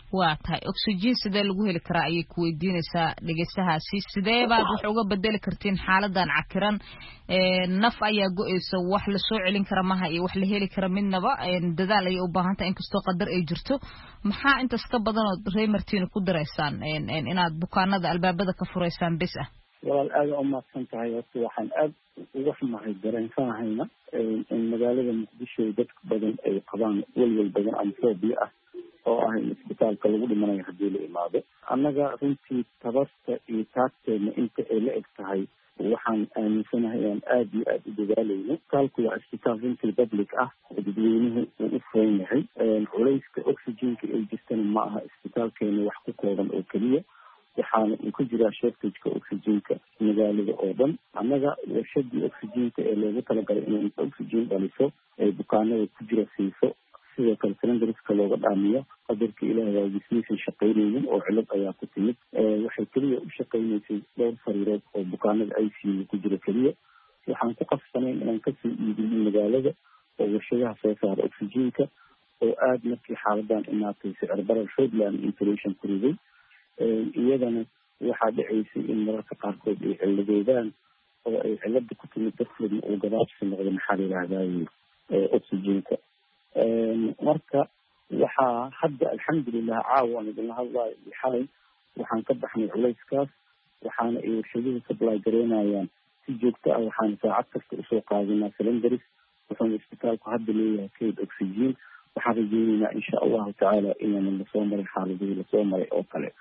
waa tahay oxygen sidee lagu heli karaa ayay ku weydiinaysaa dhegeystahaasi sidee baad wax uga bedeli kartiin xaaladan cakiran naf ayaa go-eysa wax la soo celin kara maha iyo wax la heli kara midnaba dadaal ayay u baahan tahay inkastoo qadar ay jirto maxaa intaas ka badan oo reemartiin ku dareysaan inaad bukaanada albaabada ka furaysaan bes ah walaal aada u mahadsan tahay horta waxaan aada uga xumahay dareensanahayna in magaalada muqdisho dad badan ay qabaan welwel badan ama phobia ah oo ah in isbitaalka lagu dhimanayo haddii la imaado annaga runtii tabarta iyo taagteedna inta ay la eg tahay waxaan aaminsanahay aan aada iyo aada u dadaalayno isbitaalku waa isbitaal runtii public ah oo dadweynuhu uu u furan yahay culayska oxygenka ay jirtana ma aha isbitaalkeena wax ku kooban oo keliya waxaana uu ku jiraa shortageka oxygenka magaalada oo dhan annaga warshadii oxygenka ee loogu talagalay inay inta oxygen dhaliso ay bukaanada ku jira siiso sidoo kale cylindriska looga dhaamiyo qadarka ilaahay waagismaysan shaqaynaynin oo cilad ayaa ku timid waxay keliya u shaqaynaysay dhowr fariirood oo bukaanada i c u ku jira keliya waxaan ku qasbanayn inaan kasoo iibinin magaalada oo warshadaha soo saara oxygenka oo aada markii xaaladan imaatay sicir barar shoodland inflation ku riday iyadana waxaa dhacaysay in mararka qaarkood ay ciladeedaan oo ay cilada ku timid darteedna uu gabaabsi noqdo maxaa la yidhaahdaye oxygenka marka waxaa hadda alxamdulilah caawa aan idinla hadlayo iyo xalay waxaan ka baxnay culayskaas waxaana ay warshaduhu supply gareynayaan si joogto ah waxaana saacad kasta usoo qaadinaa cylindris wuxuuna isbitaalku hadda leeyahay kayd oxygen waxaan rajeyneynaa insha allahu tacaala inaana lasoo maray xaaladihii lasoo maray oo kale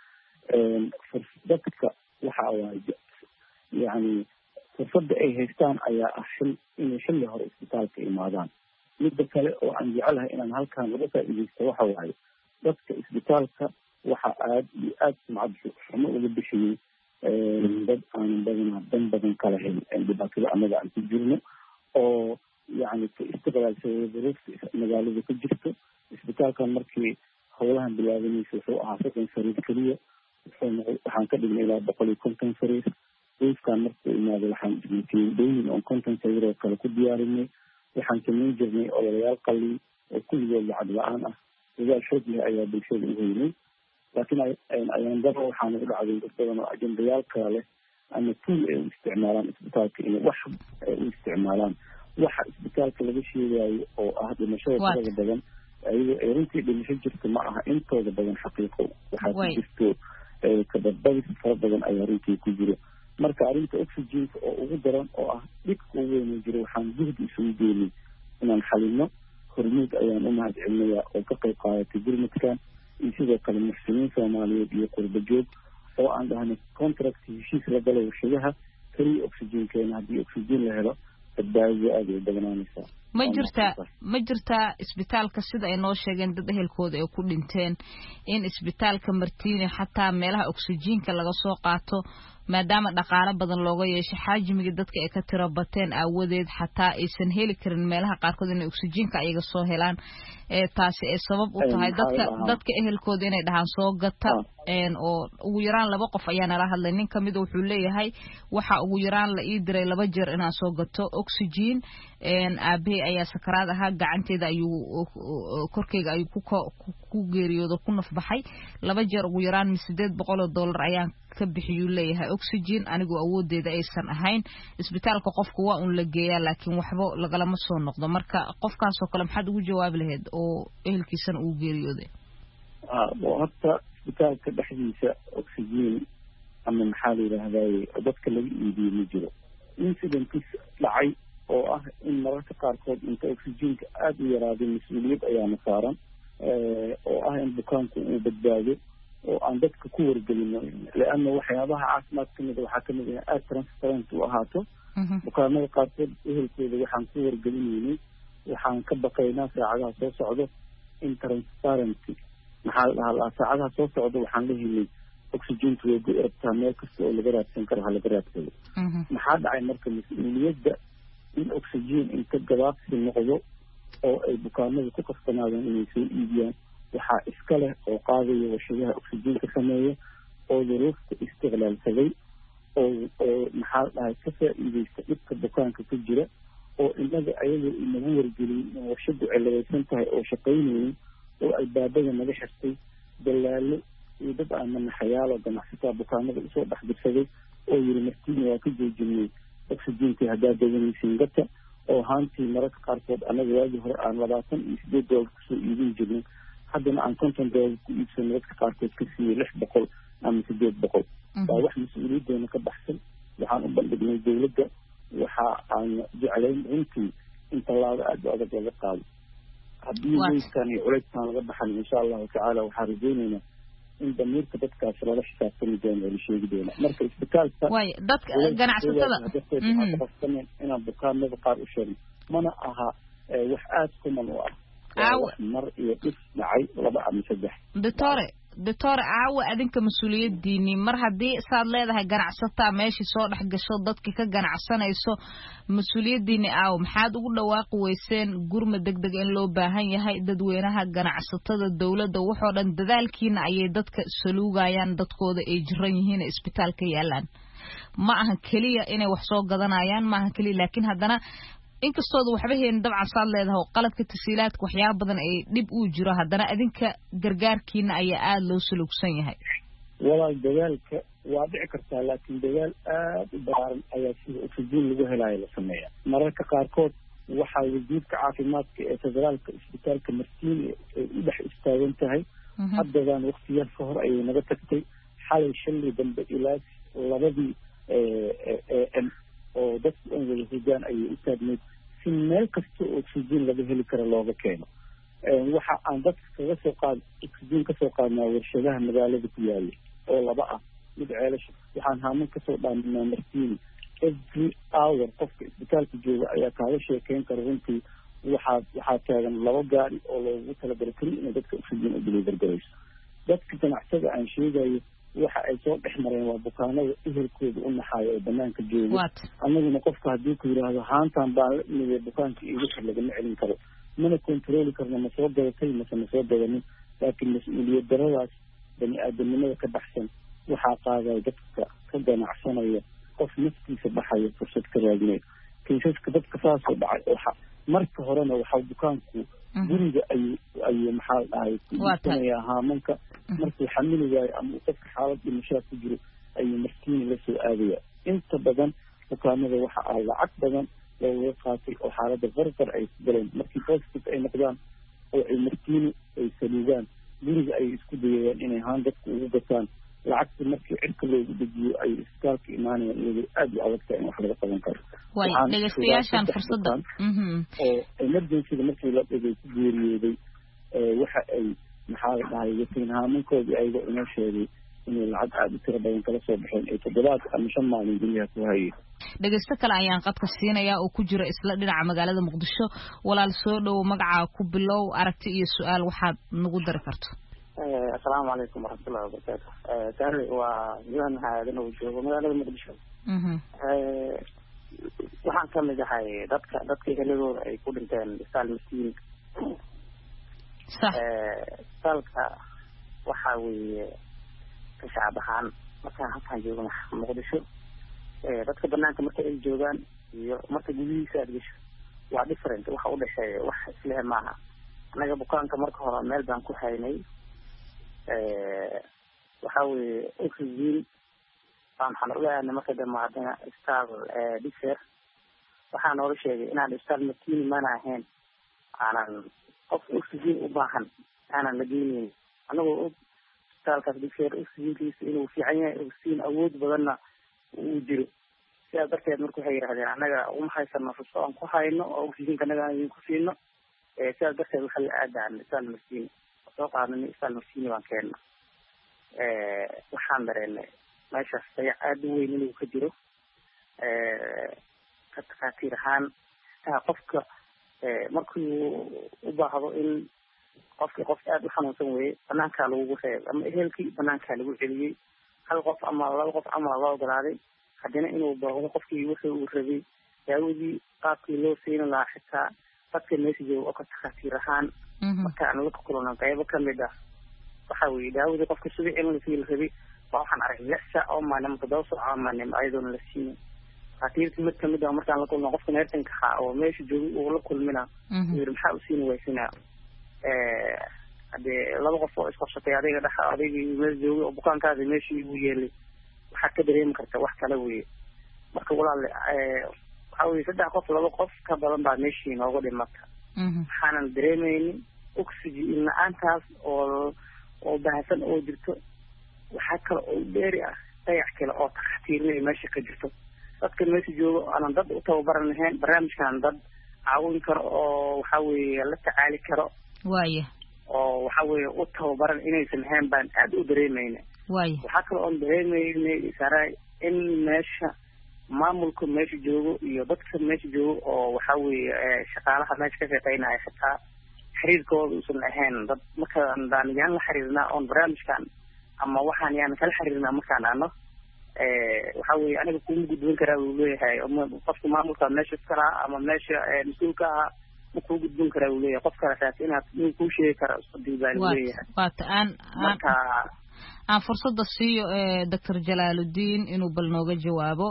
dadka waxa waaye yani fursadda ay haystaan ayaa ah xil inay xilli hore isbitaalka imaadaan midda kale oo aan jecelahay inaan halkaan laga faa'iidaysto waxa waaye dadka isbitaalka waxa aada iyo aada sumcad xumo uga bixiyey dad aanan badanaa dan badan kala helin dhibaatada annaga aan ku jirno oo yani ka istiqlaalsada duruufta magaalada ku jirto isbitaalkan markii howlahan bilaabanaysa wuxuu ahaa soddon sariir keliya waxaan ka dhignay ilaa boqol iyo konton sariir duufkaan markuu imaado waxaan dhignay tiindooyin oon konton sariir oo kale ku diyaarinay waxaan samayn jirnay ololayaal qalin oo kulligood lacag la-aan ah dadaal xoog leh ayaa bulshada u heynay laakiin ayaan daba waxaana u dhacday dad badan oo ajendayaal kala leh ama tuul ay u isticmaalaan isbitaalka inay wax ay u isticmaalaan waxa isbitaalka laga sheegayo oo ah dhimashada tirada badan ayadoo ay runtii dhimasho jirto ma aha intooda badan xaqiiqo waxaa ku jirto kabadbadis fara badan ayaa runtii ku jiro marka arrinta oxygenka oo ugu daran oo ah dhibka ugu weyn jiro waxaan juhdi isugu geynay inaan xalino hormuud ayaan u mahad celinayaa oo ka qayb qaadatay gurmadkan iyo sidoo kale muxsiniin soomaaliyeed iyo qurba joog oo aan dhahnay contract heshiis la galo warshadaha keliya oxygenkeena haddii oxygen la helo badbaadada aada ay badnaanaysaa ma jirtaa ma jirtaa isbitaalka sida ay noo sheegeen dad ehelkooda ay ku dhinteen in isbitaalka martiini xataa meelaha oxygenka laga soo qaato maadaama dhaqaale badan looga yeesho xaajimiga dadka ay ka tiro bateen aawadeed xataa aysan heli karin meelaha qaarkood inay oxygenka ayaga soo helaan ee taasi ay sabab u tahay dadka dadka ehelkooda inay dhahaan soo gata oo ugu yaraan laba qof ayaa nala hadlay nin kamid wuxuu leeyahay waxa ugu yaraan la ii diray laba jeer inaan soo gato oxygen aabe ayaa sakaraad ahaa gacanteeda ayuu korkeyga ayuu ku ku geeriyoodo ku nafbaxay laba jeer ugu yaraan sideed boqol oo dollar ayaan ka bixiyuu leeyahay oxygen anigoo awoodeeda aysan ahayn isbitaalka qofku waa un la geeyaa laakiin waxba lagalama soo noqdo marka qofkaasoo kale maxaad ugu jawaabi lahayd oo ehelkiisana uu geeriyooday horta isbitaalka dhexdiisa oxygen ama maxaa la yidhaahdaye dadka laga iibiyo ma jiro incidentis dhacay oo ah in mararka qaarkood inta oxygenka aada u yaraaday mas-uuliyad ayaana saaran oo ah in bukaanku uu badbaado oo aan dadka ku wargelino leana waxyaabaha caafimaad kamid waxaa kamid ah aada transparent u ahaato bukaanada qaarkood ehelkooda waxaan ku wargelinaynay waxaan ka baqaynaa saacadaha soo socdo in transparency maxaa la dhahaa saacadaha soo socdo waxaan la helay oxygentu way ku erabtaa meel kasta oo laga raadsan karo ha laga raadsado maxaa dhacay marka mas-uuliyadda in oxygen inta gabaabsi noqdo oo ay bukaanada ku kasbanaadaan inay soo iibiyaan waxaa iska leh oo qaadaya warshadaha oxygenka sameeya oo duruufta istiqlaalsaday oo oo maxaa la dhahay ka faa'iidaysta dhibka bukaanka ku jira oo inaga ayagoo inagu wargeliyay in warshadu ciladaysan tahay oo shaqaynayay oo albaabada naga xirtay dalaalo iyo dad aamana xayaalo ganacsataa bukaanada usoo dhex dirsaday oo yiri martiini waa ka joojinay oxygenkii haddaa dawanaysiin gata oo haantii mararka qaarkood anaga waagii hore aan labaatan iyo sideed doolar kusoo iibin jirnay haddana aan konton doolar ku iibsanay dadka qaarkood ka siiyey lix boqol ama sideed boqol waa wax mas-uuliyadeena ka baxsan waxaan u bandhignay dawladda waxa aan jeclayn runtii in tallaabo aada u adag laga qaado haddii weyskan iyo culeyskan laga baxan insha allahu tacaala waxaan rajaynaynaa in damiirka dadkaas lala xisaabtami doono oo la sheegi doona marka isbitaalka way dadka ganacsatada qofkanen inaan bukaanada qaar u sheegno mana aha wax aada kuman u ah wax mar iyo dhis dhacay laba ama saddex doctore doctor aawa adinka mas-uuliyadiini mar haddii saad leedahay ganacsataa meeshii soo dhex gasho dadkii ka ganacsanayso mas-uuliyadiini aawo maxaad ugu dhawaaqi weyseen gurma deg deg in loo baahan yahay dadweynaha ganacsatada dawladda waxoo dhan dadaalkiina ayay dadka saluugayaan dadkooda ay jiran yihiin isbitaalka yaalaan ma aha keliya inay wax soo gadanayaan ma aha keliya laakiin haddana inkastooda waxba heen dabcan saad leedahay qaladka tasiilaadka waxyaaba badan ay dhib uu jiro haddana adinka gargaarkiina ayaa aada loo salugsan yahay walaal dagaalka waa dhici kartaa laakiin dagaal aada u balaaran ayaa sida oxygen lagu helaayo la sameeya mararka qaarkood waxaa wasiirka caafimaadka ee federaalka isbitaalka martiini ay u dhex istaagan tahay haddadaan waktiyaal ka hor ayay naga tagtay xalay shalay dambe ilaa labadii m oo dadku an wada hogaan ayay u taagneyd si meel kasta oo oxygen laga heli karo looga keeno waxa aan dadka kaga soo qaad oxygen kasoo qaadnaa warshadaha magaalada ku yaala oo laba ah mid ceelasha waxaan haaman kasoo dhaaminaa martiini every hour qofka isbitaalka jooga ayaa kaaga sheekeyn kara runtii waxaa waxaa taagan laba gaari oo loogu talagalay keli inay dadka oxygen u deliver garayso dadka ganacsada aan sheegayo waxa ay soo dhex mareen waa bukaanada ehelkooda u naxaayo oo banaanka jooga annaguna qofka haddii ku yidhaahdo haantaan baan la imidey bukaanka iyo wixii lagama celin karo mana controli karno ma soo gadatay mase ma soo gadanin laakiin mas-uuliyad daradaas bani aadamnimada ka baxsan waxaa qaadaya dadka ka ganacsanaya qof naftiisa baxayo fursad ka raadinayo kaysaska dadka saasoo dhacay waxa marka horena waxaa bukaanku guriga ayuu ayuu maxaa dhahay kuisanaya haamanka markuu xamili waayo ama uu qofka xaalad dhimashaa ku jiro ayuu martiini lasoo aadaya inta badan bukaanada waxa ah lacag badan looga qaatay oo xaalada farfar ay ku galeen markii positive ay noqdaan oo ay martiini ay saluugaan guriga ayay isku dayayaan inay haan dadku ugu gataan lacagta markii cirka loogu dejiyo ay isbitaalka imaanayaan iyadoo aada u adagtaa in wax laga qaban karo way dhegeystayaashaan fursadda oo emergencyda markii la dhigay ku geeriyooday waxa ay maxaa la dhahay watiin haamankoodii ayagoo inoo sheegay inay lacag aada u tiro badan kala soo baxeen ay toddobaad ama shan maalin guryaha ku hayay dhegeysto kale ayaan qadka siinayaa oo ku jira isla dhinaca magaalada muqdisho walaal soo dhowo magacaa ku bilow aragti iyo su-aal waxaad nagu dari karto asalaamu calaykum waraxmatullahi wabarakaatu taari waa yuhan haadana uu joogo magaalada muqdisho waxaan kamid ahay dadka dadkii heladooda ay ku dhinteen isbitaal masiin isbitaalka waxa weeye ka shacab ahaan markaan halkaan joogo muqdisho dadka banaanka marka ay joogaan iyo marka gudihiisa aad gasho waa different waxa udhexeeya wax islehe maaha anaga bukaanka marka hore meel baan ku haynay waxa weeye oxygen baan waxaan ula aadnay marka dambe haddana isbitaal diser waxaa noola sheegay inaan isbitaal martiini mana ahayn aanan qof oxygen u baahan aanan la geyneyn anagoo og isbitaalkaas diser oxygenkiisa inuu fiican yahay oxygen awood badanna uu jiro sidaas darteed marka waxay yidhahdeen annaga uma haysano ruso aan ku hayno oo oxygenka annaga aan idinku siino sidaas darteed waxaa la aadaan isbitaal martiini soo qaadnay isbitaal martiini baan keenna waxaan dareennay meeshaas dayac aada u weyn inuu ka jiro ka takhaatiir ahaan qofka markii u baahdo in qofkii qof aada u xanuunsan weeye banaankaa lagugu reeb ama ehelkii banaankaa lagu celiyey hal qof ama laba qof ama la ogolaaday haddana inuu baahdo qofkii wixii uu rabay daawadii qaabkii loo siini lahaa xitaa dadka meesha jooga oo ka takhaatiir ahaan marka aan la kulana qaybo kamid ah waxa weeye daawadii qofka sidii in lasii la rabay waa waxaan arkay lix saac oo maalin toddoba saac oo maalin ayadoona la siinin takhaatiirta mid kamid ah markaan la kulna qofka neertanka ahaa oo meesha joogay uu la kulmina yiri maxaa u siini waysinaa haddee laba qof oo isqorshatay adiga dhex adigii meel joogay oo bukaankaadi meeshii uu yeelay waxaad ka dareemi karta wax kale weye marka walaale waxaa weye saddex qof laba qof ka badan baa meeshii nooga dhimata waxaanan dareemaynin oxygen la-aantaas oo oo bahasan oo jirto waxaa kale oo dheeri ah dayac kale oo takhaatiirnay meesha ka jirto dadka meesha jooga aanan dad u tababaran lahayn barnaamijkan dad caawin karo oo waxa weeye la tacaali karo waaya oo waxa weeye u tababaran inaysan ahayn baan aad u dareemayna waaya waxaa kale oon dareemaynay saray in meesha maamulka meesha joogo iyo dadka meesha joogo oo waxa weeye shaqaalaha meesha ka shaqeynaya xitaa xiriirkooda uusan ahayn dad markaan daan yaan la xiriirnaa oon barnaamijkan ama waxaan yaan kala xiriirnaa markaan ano waxa weeye aniga kuma gudbin karaa uu leeyahay qofka maamulka meesha iskalaha ama meesha mas-uulka ahaa ma kuu gudbin karaa uu leeyahay qof kale taas inaad in kuu sheegi kara isqadii baa leeyahay waata aan marka aan fursadda siiyo doctor Jalaaludiin inuu bal nooga jawaabo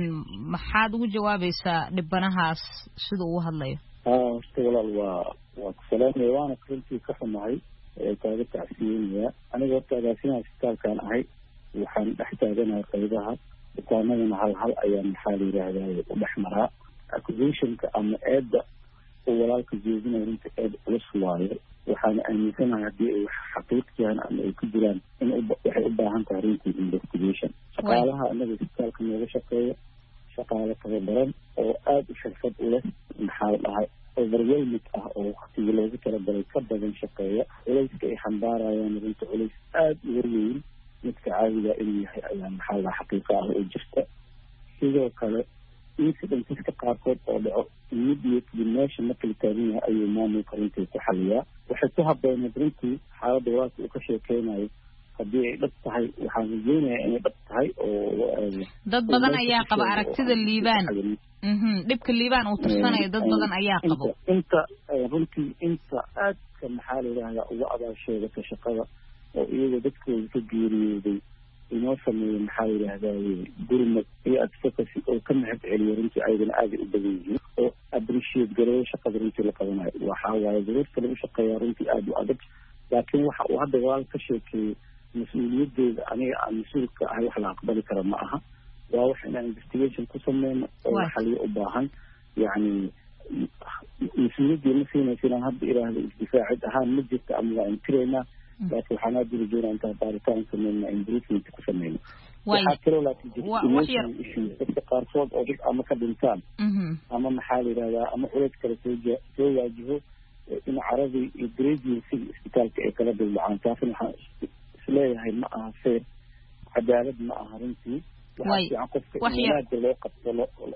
maxaad ugu jawaabaysaa dhibanahaas sida uu hadlayo horta walaal waa waa ku salaamaya waana runtii ka xumahay kaaga tacsiinaya aniga horta agaasimaha isbitaalkaan ahay waxaan dhex taaganahay qaybaha bukaanadana hal hal ayaan maxaa la yidhaahdaa u dhex maraa accusationka ama eedda oo walaalka jeedinaya runta eed culus waayo waxaana aaminsanahay haddii ay wax xaqiiq yahaan ama ay ku jiraan in waxay u baahan tahay runtii investigation shaqaalaha anaga isbitaalka nooga shaqeeya shaqaale tababaran oo aada u xirfad u leh maxaa la dhahay overwhelming ah oo waqtigii loogu talagalay ka badan shaqeeya culayska ay xambaarayaan runta culays aada u warweyn midka caadiga inuu yahay ayaa maxaa la xaqiiqa ah oo jirta sidoo kale incidenteska qaarkood oo dhaco immediately meesha marka la taagan yahay ayuu maamulka runtii ku xaliyaa waxay ku habooneed runtii xaaladda walaalka uu ka sheekeynayo haddii ay dhab tahay waxaan rajeynayaa inay dhab tahay oo dad badan ayaa qaba aragtida liibaan dhibka liibaan uu tirsanayo dad badan ayaa qabo inta runtii inta aadka maxaa la yidhahdaa uga abaasheegata shaqada oo iyagoo dadkooda ka geeriyooday inoo sameeya maxaa la yidhahdaa gurmad iyo advocacy oo ka mahad celiyo runtii ayagana aaday u badan yihiin oo appreciate gareeyo shaqada runtii la qabanayo waxaa waaye daruurta lagu shaqeeyaa runtii aada u adag laakiin waxa uu hadda walaal ka sheekeeyey mas-uuliyadeeda aniga aan mas-uulka ahay wax la aqbali kara ma aha waa wax inaan investigation ku sameyno oo xaliyo u baahan yacni mas-uuliyaddii ma siinaysa inaan hadda idhaahdo isdifaacid ahaan ma jirta ama waa intiraynaa laakiin waxaan aada ula jeedaa intaan baaritaan sameyna improvement ku sameyno waxaa kaloo laakiin jirta emotional issues dadka qaarkood oo dad ama ka dhintaan ama maxaa la yidhahdaa ama culays kale soo soo waajiho in caradii iyo gradinsiga isbitaalka ay kala dildhacaan taasina waxaan isleeyahay ma aha feer cadaalad ma aha runtii waxaa fiican qofka in wanaagga loo qabto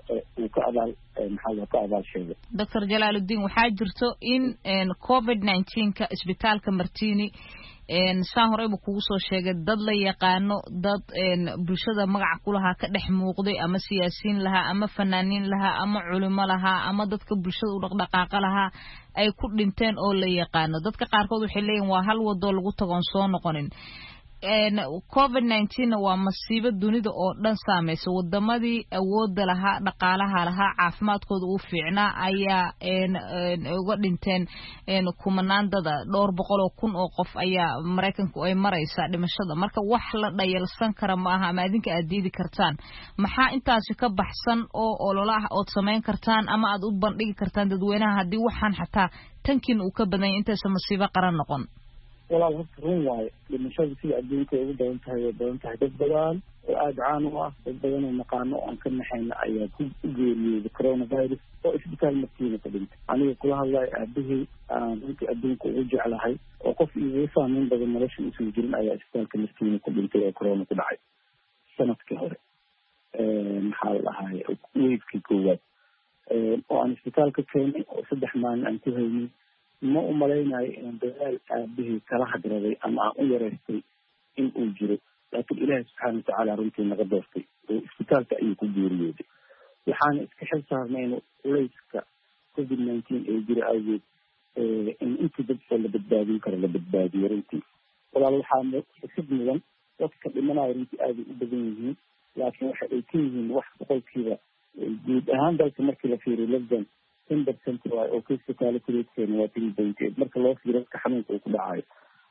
uu ka abaal maxaa ka abaal sheego doctor Jalaaludiin waxaa jirto in covid nineteen-ka isbitaalka Martini saan horeyba kugu soo sheegay dad la yaqaano dad bulshada magaca ku lahaa ka dhex muuqday ama siyaasiyiin lahaa ama fanaaniin lahaa ama culimo lahaa ama dadka bulshada u dhaqdhaqaaqa lahaa ay ku dhinteen oo la yaqaano dadka qaarkood waxay leeyihin waa hal wadoo lagu tagoon soo noqonin covid nineteen waa masiibo dunida oo dhan saamaysa wadamadii awooda lahaa dhaqaalaha lahaa caafimaadkooda uu fiicnaa ayaa uga dhinteen kumanaan dada dhowr boqol oo kun oo qof ayaa maraykanku ay maraysaa dhimashada marka wax la dhayalsan kara ma aha ama adinka aad diidi kartaan maxaa intaasi ka baxsan oo ololo ah ood samayn kartaan ama aad u bandhigi kartaan dadweynaha haddii waxaan xataa tankiin uu ka badan yahay intaysa masiibo qaran noqon walaal horta run waayo dhimashada sida adduunka ay ugu badan tahay way badan tahay dad badan oo aada caan u ah dad badan oo naqaano oo aan ka naxayna ayaa ku u geeriyooday coronavirus oo isbitaal Martini ka dhintay aniga kula hadlayo aabahey aan runtii adduunka ugu jeclahay oo qof iiga saameyn badan nolosha uusan jirin ayaa isbitaalka Martini ku dhintay oo corona ku dhacay sanadkii hore maxaa la dhahay weydkii koowaad oo aan isbitaalka keenay oo saddex maalin aan ku haynay ma u malaynayo inaan dadaal aabahii kala hadraday ama aan u yareystay in uu jiro laakiin ilaahi subxaana watacaala runtii naga doortay oo isbitaalka ayuu ku geeriyooday waxaana iska xil saarnayno culayska covid nineteen ee jira awgeed in intii dad oo la badbaadin karo la badbaadiyo runtii walaal waxaa xusid mudan dadka dhimanaya runtii aaday u badan yihiin laakiin waxa ay ka yihiin wax boqolkiiba guud ahaan dalka markii la fiiriyo lafdan ten percent waayo oo case fatality ratekeena waa three point eight marka loo fiiriyo dadka xanuunka uu ku dhacayo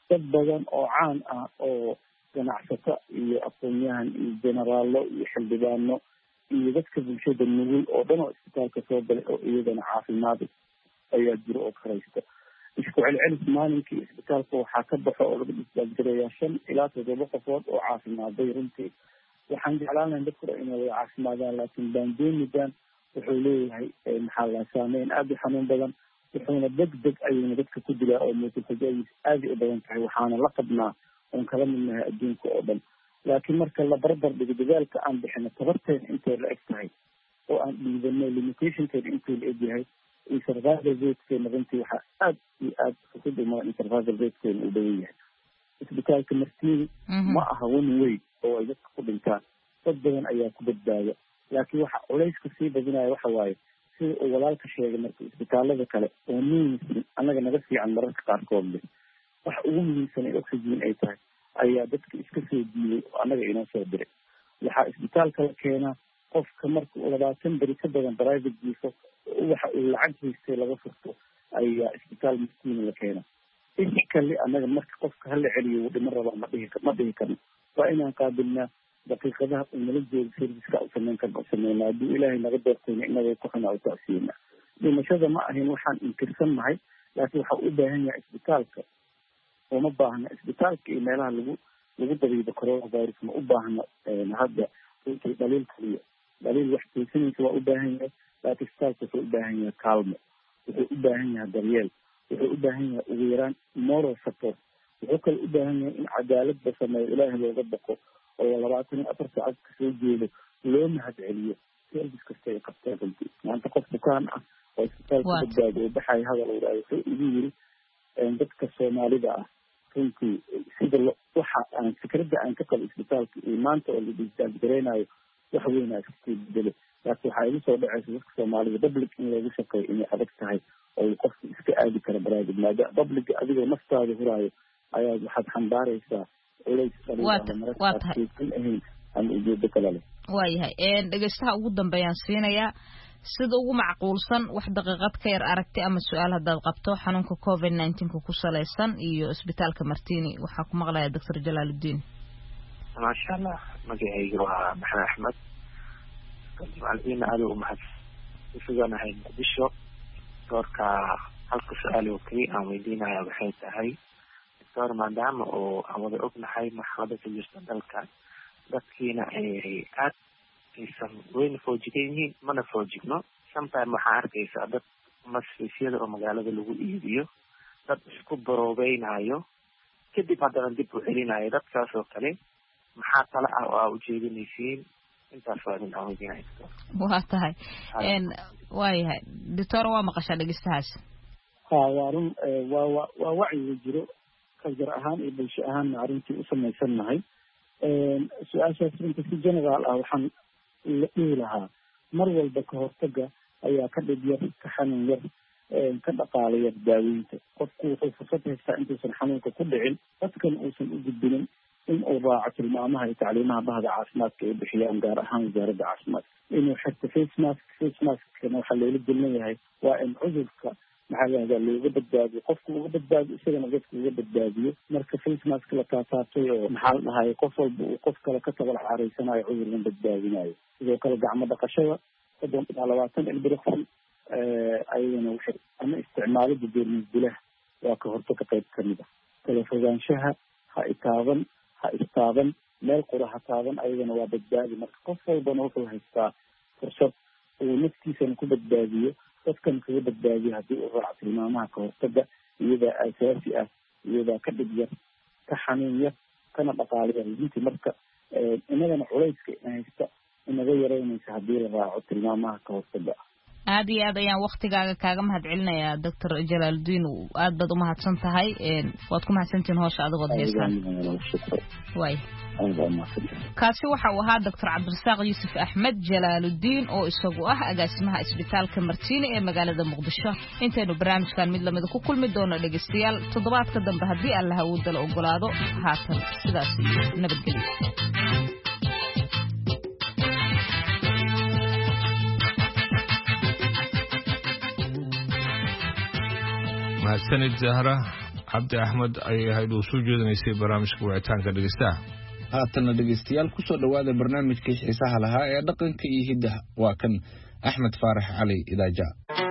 dad badan oo caan ah oo ganacsato iyo aqoon-yahan iyo generaalo iyo xildhibaano iyo dadka bulshada nugul oo dhan oo isbitaalka soo galay oo iyagana caafimaad ayaa jiro oo karaysta isku celcelis maalinkii isbitaalka waxaa ka baxo oo laga isbaaldirayaa shan ilaa toddoba qofood oo caafimaaday runtii waxaan jeclaan lahay dadku inay wada caafimaadaan laakiin bandemigan wuxuu leeyahay maxaa la saameyn aada u xanuun badan wuxuuna deg deg ayuuna dadka ku dilaa oo mutafajadiis aada u badan tahay waxaana la qabnaa oon kala midnahay adduunka oo dhan laakiin marka la barbar dhigo dadaalka aan bixino tabarteen intay la eg tahay oo aan dhiibano limitationkeeda intuu la eg yahay iyo survival ratekeena runtii waxaa aada iyo aada ku dhima in survival ratekeena uu dhawan yahay isbitaalka martiini ma aha one way oo ay dadka ku dhintaan dad badan ayaa ku badbaada laakiin waxa culayska sii badinaya waxa waaye sida uu walaalka sheegay marka isbitaalada kale oo muhiimsan annaga naga fiican mararka qaarkood leh waxa ugu muhiimsan ee oxygen ay tahay ayaa dadka iska soo diiday oo annaga inoo soo diray waxaa isbitaalka la keenaa qofka marka uu labaatan beri ka badan private jiifo waxa uu lacag haystay laga furto ayaa isbitaal miskiina la keena isikale annaga marka qofka hala celiyo wuu dhiman rabaa ma dhihi ma dhihi karno waa inaan qaabilnaa daqiiqadaha uu nala joogo serviceka u samayn karna u sameynaa hadduu ilaahay naga doortayna inaga ku xunaa u tacsiina dhimashada ma ahayn waxaan inkirsan nahay laakiin waxa u baahan yahay isbitaalka uma baahna isbitaalka iyo meelaha lagu lagu dabiibo coronavirus ma u baahna hadda runtii dhaliil kaliya dhaliil wax toosinaysa waa u baahan yahay laakiin isbitaalka wuxuu u baahan yahay kaalmo wuxuu u baahan yahay daryeel wuxuu u baahan yahay ugu yaraan moral support wuxuu kale u baahan yahay in cadaalad la sameeyo ilaahay looga baqo oo labaatan iyo afar saacad kasoo jeedo loo mahad celiyo service kasta ay qabteen runtii maanta qof bukaan ah oo isbitaalka badbaado oo baxaya hadal uu dhahay wuxuu igu yiri dadka soomaalida ah runtii sida waxa aan fikradda aan ka qabo isbitaalka iyo maanta oo la digital gareynayo wax weyn aa iska bedelo laakiin waxaa igu soo dhacaysa dadka soomaalida public in loogu shaqeeyo inay adag tahay oo qofka iska aadi kara baraagid maadaama publica adigoo naftaada huraayo ayaad waxaad xambaaraysaa waayahay dhegeystaha ugu dambeeyaan siinayaa sida ugu macquulsan wax daqiiqad ka yar aragti ama su-aal haddaad qabto xanuunka covid nineteenka ku salaysan iyo isbitaalka martini waxaa ku maqlaya doctor jalaaludiin maasha allah magacayga waa maxamed axmed alina aada u mahad usuganahay muqdisho doorka halka su-aal oo keliya aan weydiinaya waxay tahay doctor maadaama oo aan wada ognahay marxalada ka jirta dalka dadkiina ay aad aysan wayna foojigan yihiin mana foojigno sometime waxaa arkaysaa dad masfiisyada oo magaalada lagu iibiyo dad isku baroobeynaayo kadib haddana dib u celinayo dadkaas oo kale maxaa tala ah oo aa ujeedinaysiin intaas waa idin aan weydiinaya waa tahay waayahay doctor waa maqashaa dhegeystahaas ha waa run waa wa waa wacyiga jiro kaljar ahaan iyo bulsho ahaanna arrintii u samaysan nahay su-aashaas runta si generaal ah waxaan la dhihi lahaa mar walba ka hortaga ayaa ka dhib yar ka xanuun yar ka dhaqaala yar daaweynta qofku wuxuu fursad haystaa intuusan xanuunka ku dhicin dadkan uusan u gudbinin in uu raaco tilmaamaha iyo tacliimaha bahda caafimaadka ay bixiyaan gaar ahaan wasaaradda caafimaadka inuu xirto face mask face maskana waxaa loola gelin yahay waa in cudurka maxaa lahahdaa looga badbaadiyo qofka uga badbaadiyo isagana dadka uga badbaadiyo marka face mask la taataabtay oo maxaa la dhahay qof walba uu qof kale ka tabal xaaraysanayo cudurkan badbaadinayo sidoo kale gacmo dhaqashada soddon ilaa labaatan ilbiriqsi ayadana waxay ama isticmaalada jeermisdilaha waa ka hortaga qayb kamid ah kala fogaanshaha ha itaaban ha istaaban meel qura ha taaban ayadana waa badbaadi marka qof walbana wuxuu haystaa fursad uu naftiisana ku badbaadiyo dadkan kaga badbaadiyo haddii uu raaco tilmaamaha ka hortaga iyadaa aasaasi ah iyadaa ka dhib yar ka xanuun yar kana dhaqaaliya runtii marka inagana culayska ina haysta inaga yaraynaysa haddii la raaco tilmaamaha ka hortaga aad iyo aad ayaan waktigaaga kaaga mahad celinayaa doctor jalaaludiin aad baad umahadsan tahay waad ku mahadsantihiin hoosha adigood heestaan way kaasi waxa uu ahaa doctor cabdirasaaq yuusuf axmed jalaaludiin oo isagu ah agaasimaha isbitaalka martiini ee magaalada muqdisho intaynu barnaamijkan mid lamida ku kulmi doono dhegeystayaal toddobaadka dambe haddii allaha uu dala ogolaado haatan sidaas nabadgelyo mahadsanid zahra cabdi axmed ayay ahayd uu soo jeedinaysay barnaamijka wicitaanka dhegeystaha. haatana dhegeystayaal ku soo dhawaada barnaamijkii xiisaha lahaa ee dhaqanka iyo hiddaha. waa kan axmed faarax cali idaaja.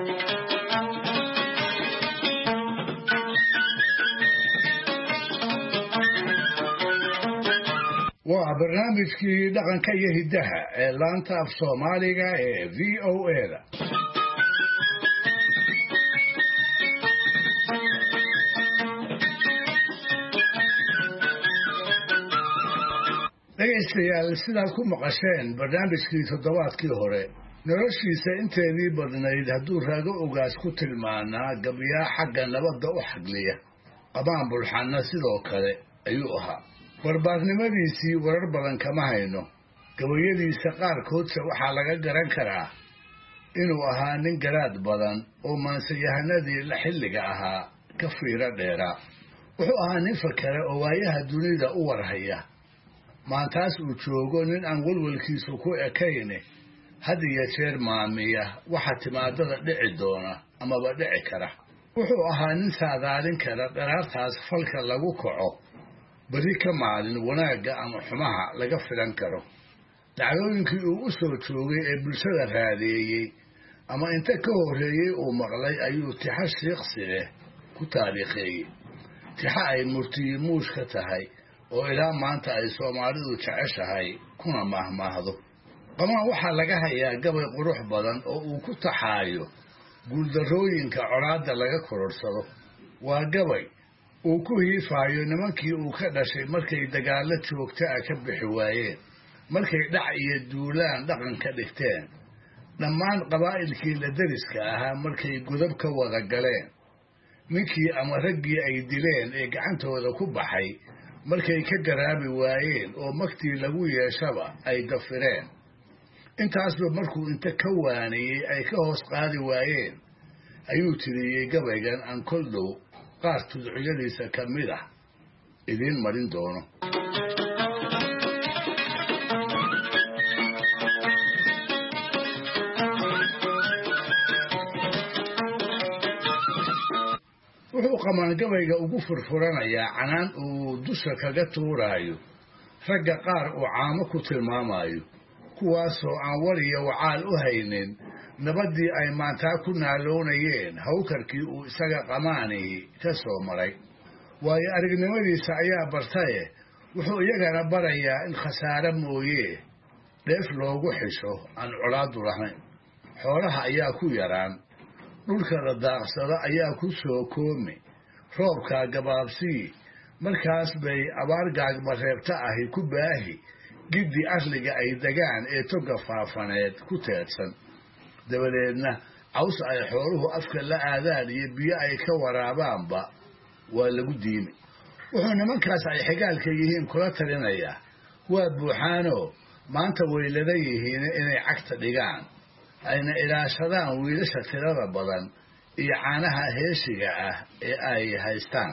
waa barnaamijkii dhaqanka iyo hiddaha ee laanta af soomaaliga ee v o a-da. dhegaystayaal sidaad ku maqasheen barnaamijkii toddobaadkii hore noloshiisa inteedii badnayd hadduu raago ogaas ku tilmaanaa gabyaa xagga nabadda u xagliya qamaan bulxanna sidoo kale ayuu ahaa. barbaarnimadiisii warar badan kama hayno. gabayadiisa qaarkoodse waxaa laga garan karaa inuu ahaa nin garaad badan oo maansayahanadii la xilliga ahaa ka fiiro dheeraa. wuxuu ahaa nin fakera oo waayaha dunida u warhaya. maantaas uu joogo nin aan walwalkiisu ku ekayne had iyo jeer maamiya waxa timaadada dhici doona amaba dhici kara. wuxuu ahaa nin saadaalin kara dharaartaas falka lagu kaco beri ka maalin wanaagga ama xumaha laga filan karo. dacdooyinkii uu u soo joogay ee bulshada raadeeyey ama inta ka horreeyey uu maqlay ayuu tixa shiiqsi leh ku taariikheeyey. tixa ay murtiyi muush ka tahay oo ilaa maanta ay soomaalidu jeceshahay kuna mahmaahdo. qamaan waxaa laga hayaa gabay qurux badan oo uu ku taxaayo guuldarrooyinka colaadda laga kororsado. waa gabay uu ku hiifaayo nimankii uu ka dhashay markay dagaallo joogta ah ka bixi waayeen, markay dhac iyo duulaan dhaqan ka dhigteen, dhammaan qabaa'ilkii la deriska ahaa markay godab ka wada galeen, ninkii ama raggii ay dileen ee gacantooda ku baxay markay ka garaabi waayeen oo magtii lagu yeeshaba ay dafireen. intaasba markuu inta ka waaniyey ay ka hoos qaadi waayeen ayuu tiriyey gabaygan aan kol dhow qaar tudciyadiisa ka mid ah idiin marin doono. wuxuu qamaan gabayga ugu furfuranayaa canaan uu dusha kaga tuuraayo ragga qaar uu caamo ku tilmaamayo, kuwaasoo aan war iyo wacaal u haynin nabaddii ay maantaa ku naaloonayeen hawkarkii uu isaga qamaanihi ka soo maray. waayo aragnimadiisa ayaa bartaye wuxuu iyagana barayaa in khasaare mooyee dheef loogu xisho aan colaadu lahayn. xoolaha ayaa ku yaraan, dhulka la daaqsado ayaa ku soo koomi, roobkaa gabaabsii, markaas bay abaar gaagmareebta ahi ku baahi giddi arliga ay degaan ee toga faafaneed ku teedsan. dabadeedna caws ay xooluhu afka la aadaan iyo biyo ay ka waraabaanba waa lagu diimi. wuxuu nimankaas ay xigaalka yihiin kula talinayaa waa buuxaanoo maanta waylada yihiin inay cagta dhigaan, ayna ilaashadaan wiilasha tirada badan iyo caanaha heeshiga ah ee ay haystaan.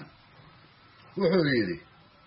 wuxuu yidhi,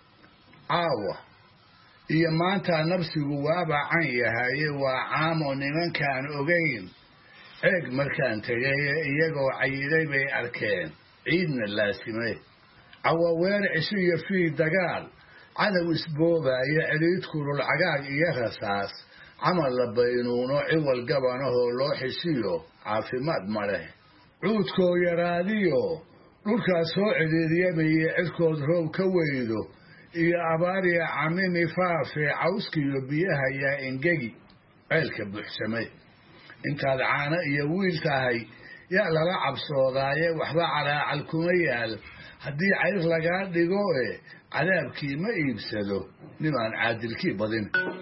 caawa iyo maanta nabsigu waaba can yahaye waa caamo nimankaan ogayn. ceeg markaan tegay iyagoo cayiday bay arkeen ciidna laasimay. cawaweer cisho iyo fii dagaal cadow isboobaayo celiid kulul cagaag iyo rasaas camal la baynuuno ciwal gabanahoo loo xisiyo caafimaad ma leh. cuudkoo yaraadiyo dhulkaas soo ciriiryamayey cirkood roob ka weydo iyo abaariya camimi faafee cawskiyo biyaha yaa engegi ceelka buuxsamay. intaad caano iyo wiil tahay yaa lala cabsoodaaye waxba calaacal kuma yaal haddii cayr lagaa dhigo e cadaabkii ma iibsado nimaan caadilkii badin.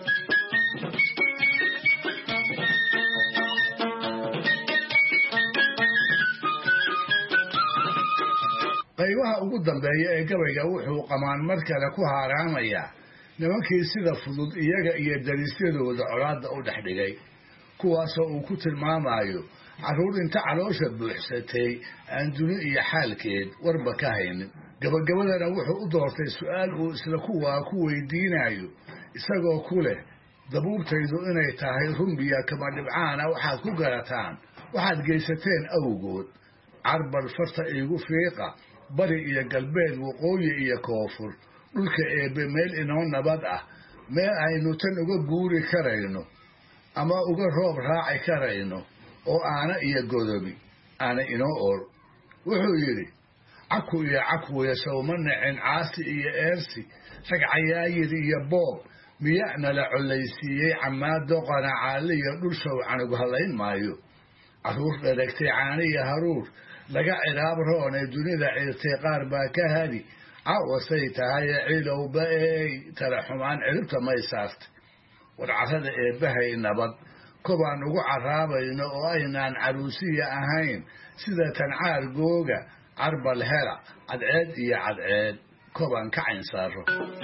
qaybaha ugu dambeeya ee gabayga wuxuu qamaan mar kale ku haaraamayaa nimankii sida fudud iyaga iyo dariisyadooda colaadda u dhex dhigay, kuwaasoo uu ku tilmaamayo carruur inta caloosha buuxsatay aan duni iyo xaalkeed warba ka haynin. gabagabadana wuxuu u doortay su'aal uu isla kuwaa ku weydiinayo isagoo ku leh, dabuubtaydu inay tahay rumbiya kama dhibcaana waxaad ku garataan waxaad geysateen awgood. carbal farta iigu fiiqa bari iyo galbeed waqooyi iyo koonfur dhulka eebbe meel inoo nabad ah meel aynu tan uga guuri karayno ama uga roob raaci karayno oo aana iyo godobi aana inoo ool wuxuu yidhi caku iyo cakwiya sawma nacin caasi iyo eersi rag cayaayir iyo boob miya'na la collaysiiyey camaado qanacaaliyo dhul show canug halayn maayo carruur dharagtay caaniya haruur laga cilaab roonee dunida ciirtay qaar baa ka hadi cawasay tahay cilowba ey tala xumaan ciribta may saartay war carrada eebbahay nabad kobaan ugu carraabayno oo aynaan caruusiya ahayn sida tancaar googa carbal hela cadceed iyo cadceed kobaan ka cayn saaro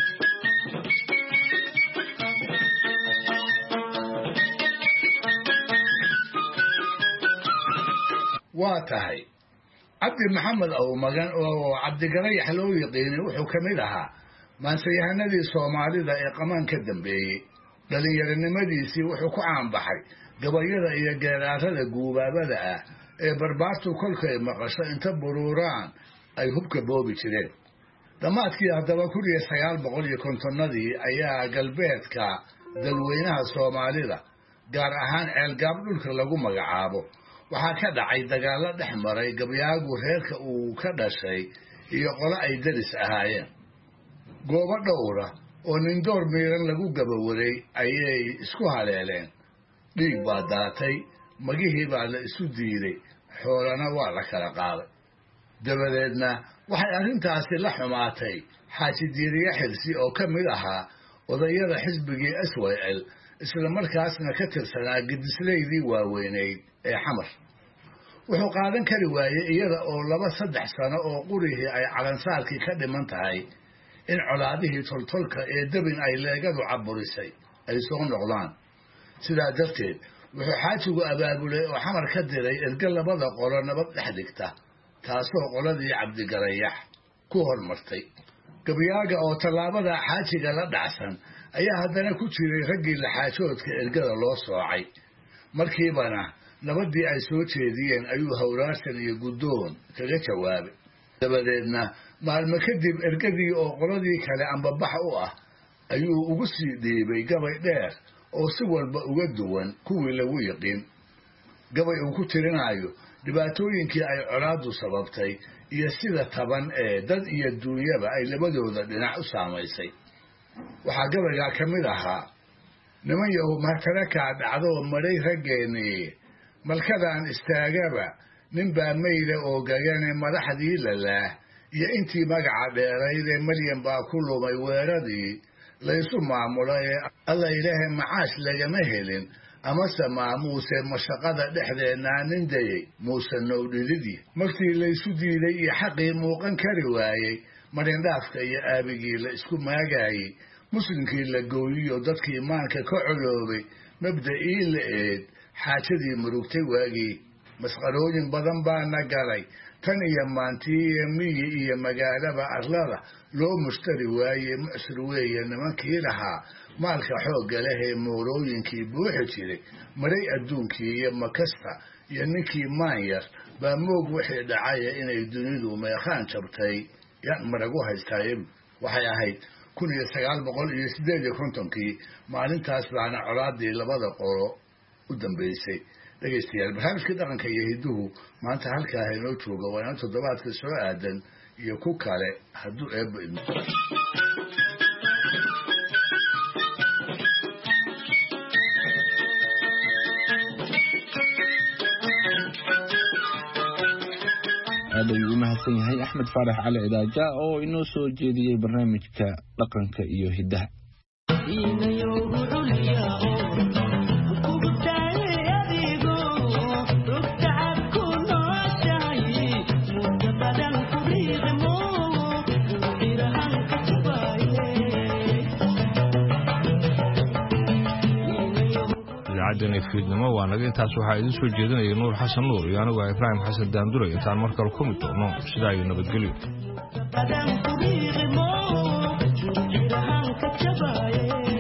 waa tahay cabdi maxamed ow magan oo cabdigarayax loo yiqiinay wuxuu ka mid ahaa maansayahanadii soomaalida ee qamaan ka dambeeyey dhalinyaronimadiisii wuxuu ku caanbaxay gabayada iyo geeraarada guubaabada ah ee barbaartu kolkay maqasho inta buruuraan ay hubka boobi jireen dhammaadkii haddaba kun iyo sagaal boqol iyo kontonnadii ayaa galbeedka dalweynaha soomaalida gaar ahaan ceelgaab dhulka lagu magacaabo waxaa ka dhacay dagaallo dhex maray gabyaagu reerka uu ka dhashay iyo qolo ay daris ahaayeen goobo dhowra oo nindoor miiran lagu gabawaray ayay isku haleeleen dhiig baa daatay magihii baa la isu diiday xoolana waa la kala qaaday dabadeedna waxay arrintaasi la xumaatay xaaji diiriye xirsi oo ka mid ahaa odayada xisbigii s y l isla markaasna ka tirsanaa gedislaydii waaweyneyd ee xamar wuxuu qaadan kari waayey iyada oo laba saddex sano oo qurihii ay calansaarkii ka dhiman tahay in colaadihii toltolka ee debin ay leegadu caburisay ay soo noqdaan sidaa darteed wuxuu xaajigu abaabulay oo xamar ka diray erge labada qolo nabad dhex dhigta taasoo qoladii cabdigarayax ku hormartay gabyaaga oo tallaabada xaajiga la dhacsan ayaa haddana ku jiray raggii laxaajoodka ergada loo soocay markiibana nabadii ay soo jeediyeen ayuu hawraarsan iyo guddoon kaga jawaabay dabadeedna maalmo kadib ergadii oo qoladii kale ambabax u ah ayuu ugu sii dhiibay gabay dheer oo si walba uga duwan kuwii lagu yiqiin gabay uu ku tirinaayo dhibaatooyinkii ay colaaddu sababtay iyo sida taban ee dad iyo duunyaba ay labadooda dhinac u saamaysay waxaa gabaygaa ka mid ahaa niman yahu martarakaa dhacdoo madhay raggeennii malkadaan istaagaba nin baa mayda oo gagane madaxdii lalaah iyo intii magaca dheeraydee maryan baa ku lumay weeradii laysu maamulay ee alla ilaahay macaash lagama helin amase maamuuse mashaqada dhexdeennaa nin dayey muuse nowdhididii markii laysu diiday iyo xaqii muuqan kari waayey marindhaafka iyo aabigii la isku maagaayey muslimkii la gooyiyo dadkii imaanka ka coloobay mabda'ii la eed xaajadii murugtay waagii masqarooyin badan baana galay tan iyo maantii iyo miyi iyo magaalaba arlada loo mushtari waaye mucsir weeye nimankii lahaa maalka xoogga leh ee moorooyinkii buuxi jiray maray adduunkii iyo makasta iyo ninkii maanyar baa moog wixii dhacaya inay dunidu meekhaan jabtay yaan maragu haystaaye waxay ahayd kun iyo sagaal boqol iyo siddeed iyo kontonkii maalintaas baana colaadii labada qolo u dambaysay dhegaystayaal barnaamijkii dhaqanka iyo hidduhu maanta halkaa haynoo jooga waa inaan toddobaadka soo aadan iyo ku kale hadduu eebba idmo aad ayuu u mahadsan yahay axmed faarax cali cidaaja oo inoo soo jeediyey barnaamijka dhaqanka iyo hiddaha idaacaddeena fiidnimo waa naga intaas waxaa idin soo jeedinaya nuur xasan nuur iyo anigu ah ibraahim xasan daandure intaan mar kale ku mid doono sidaa iyo nabadgelyo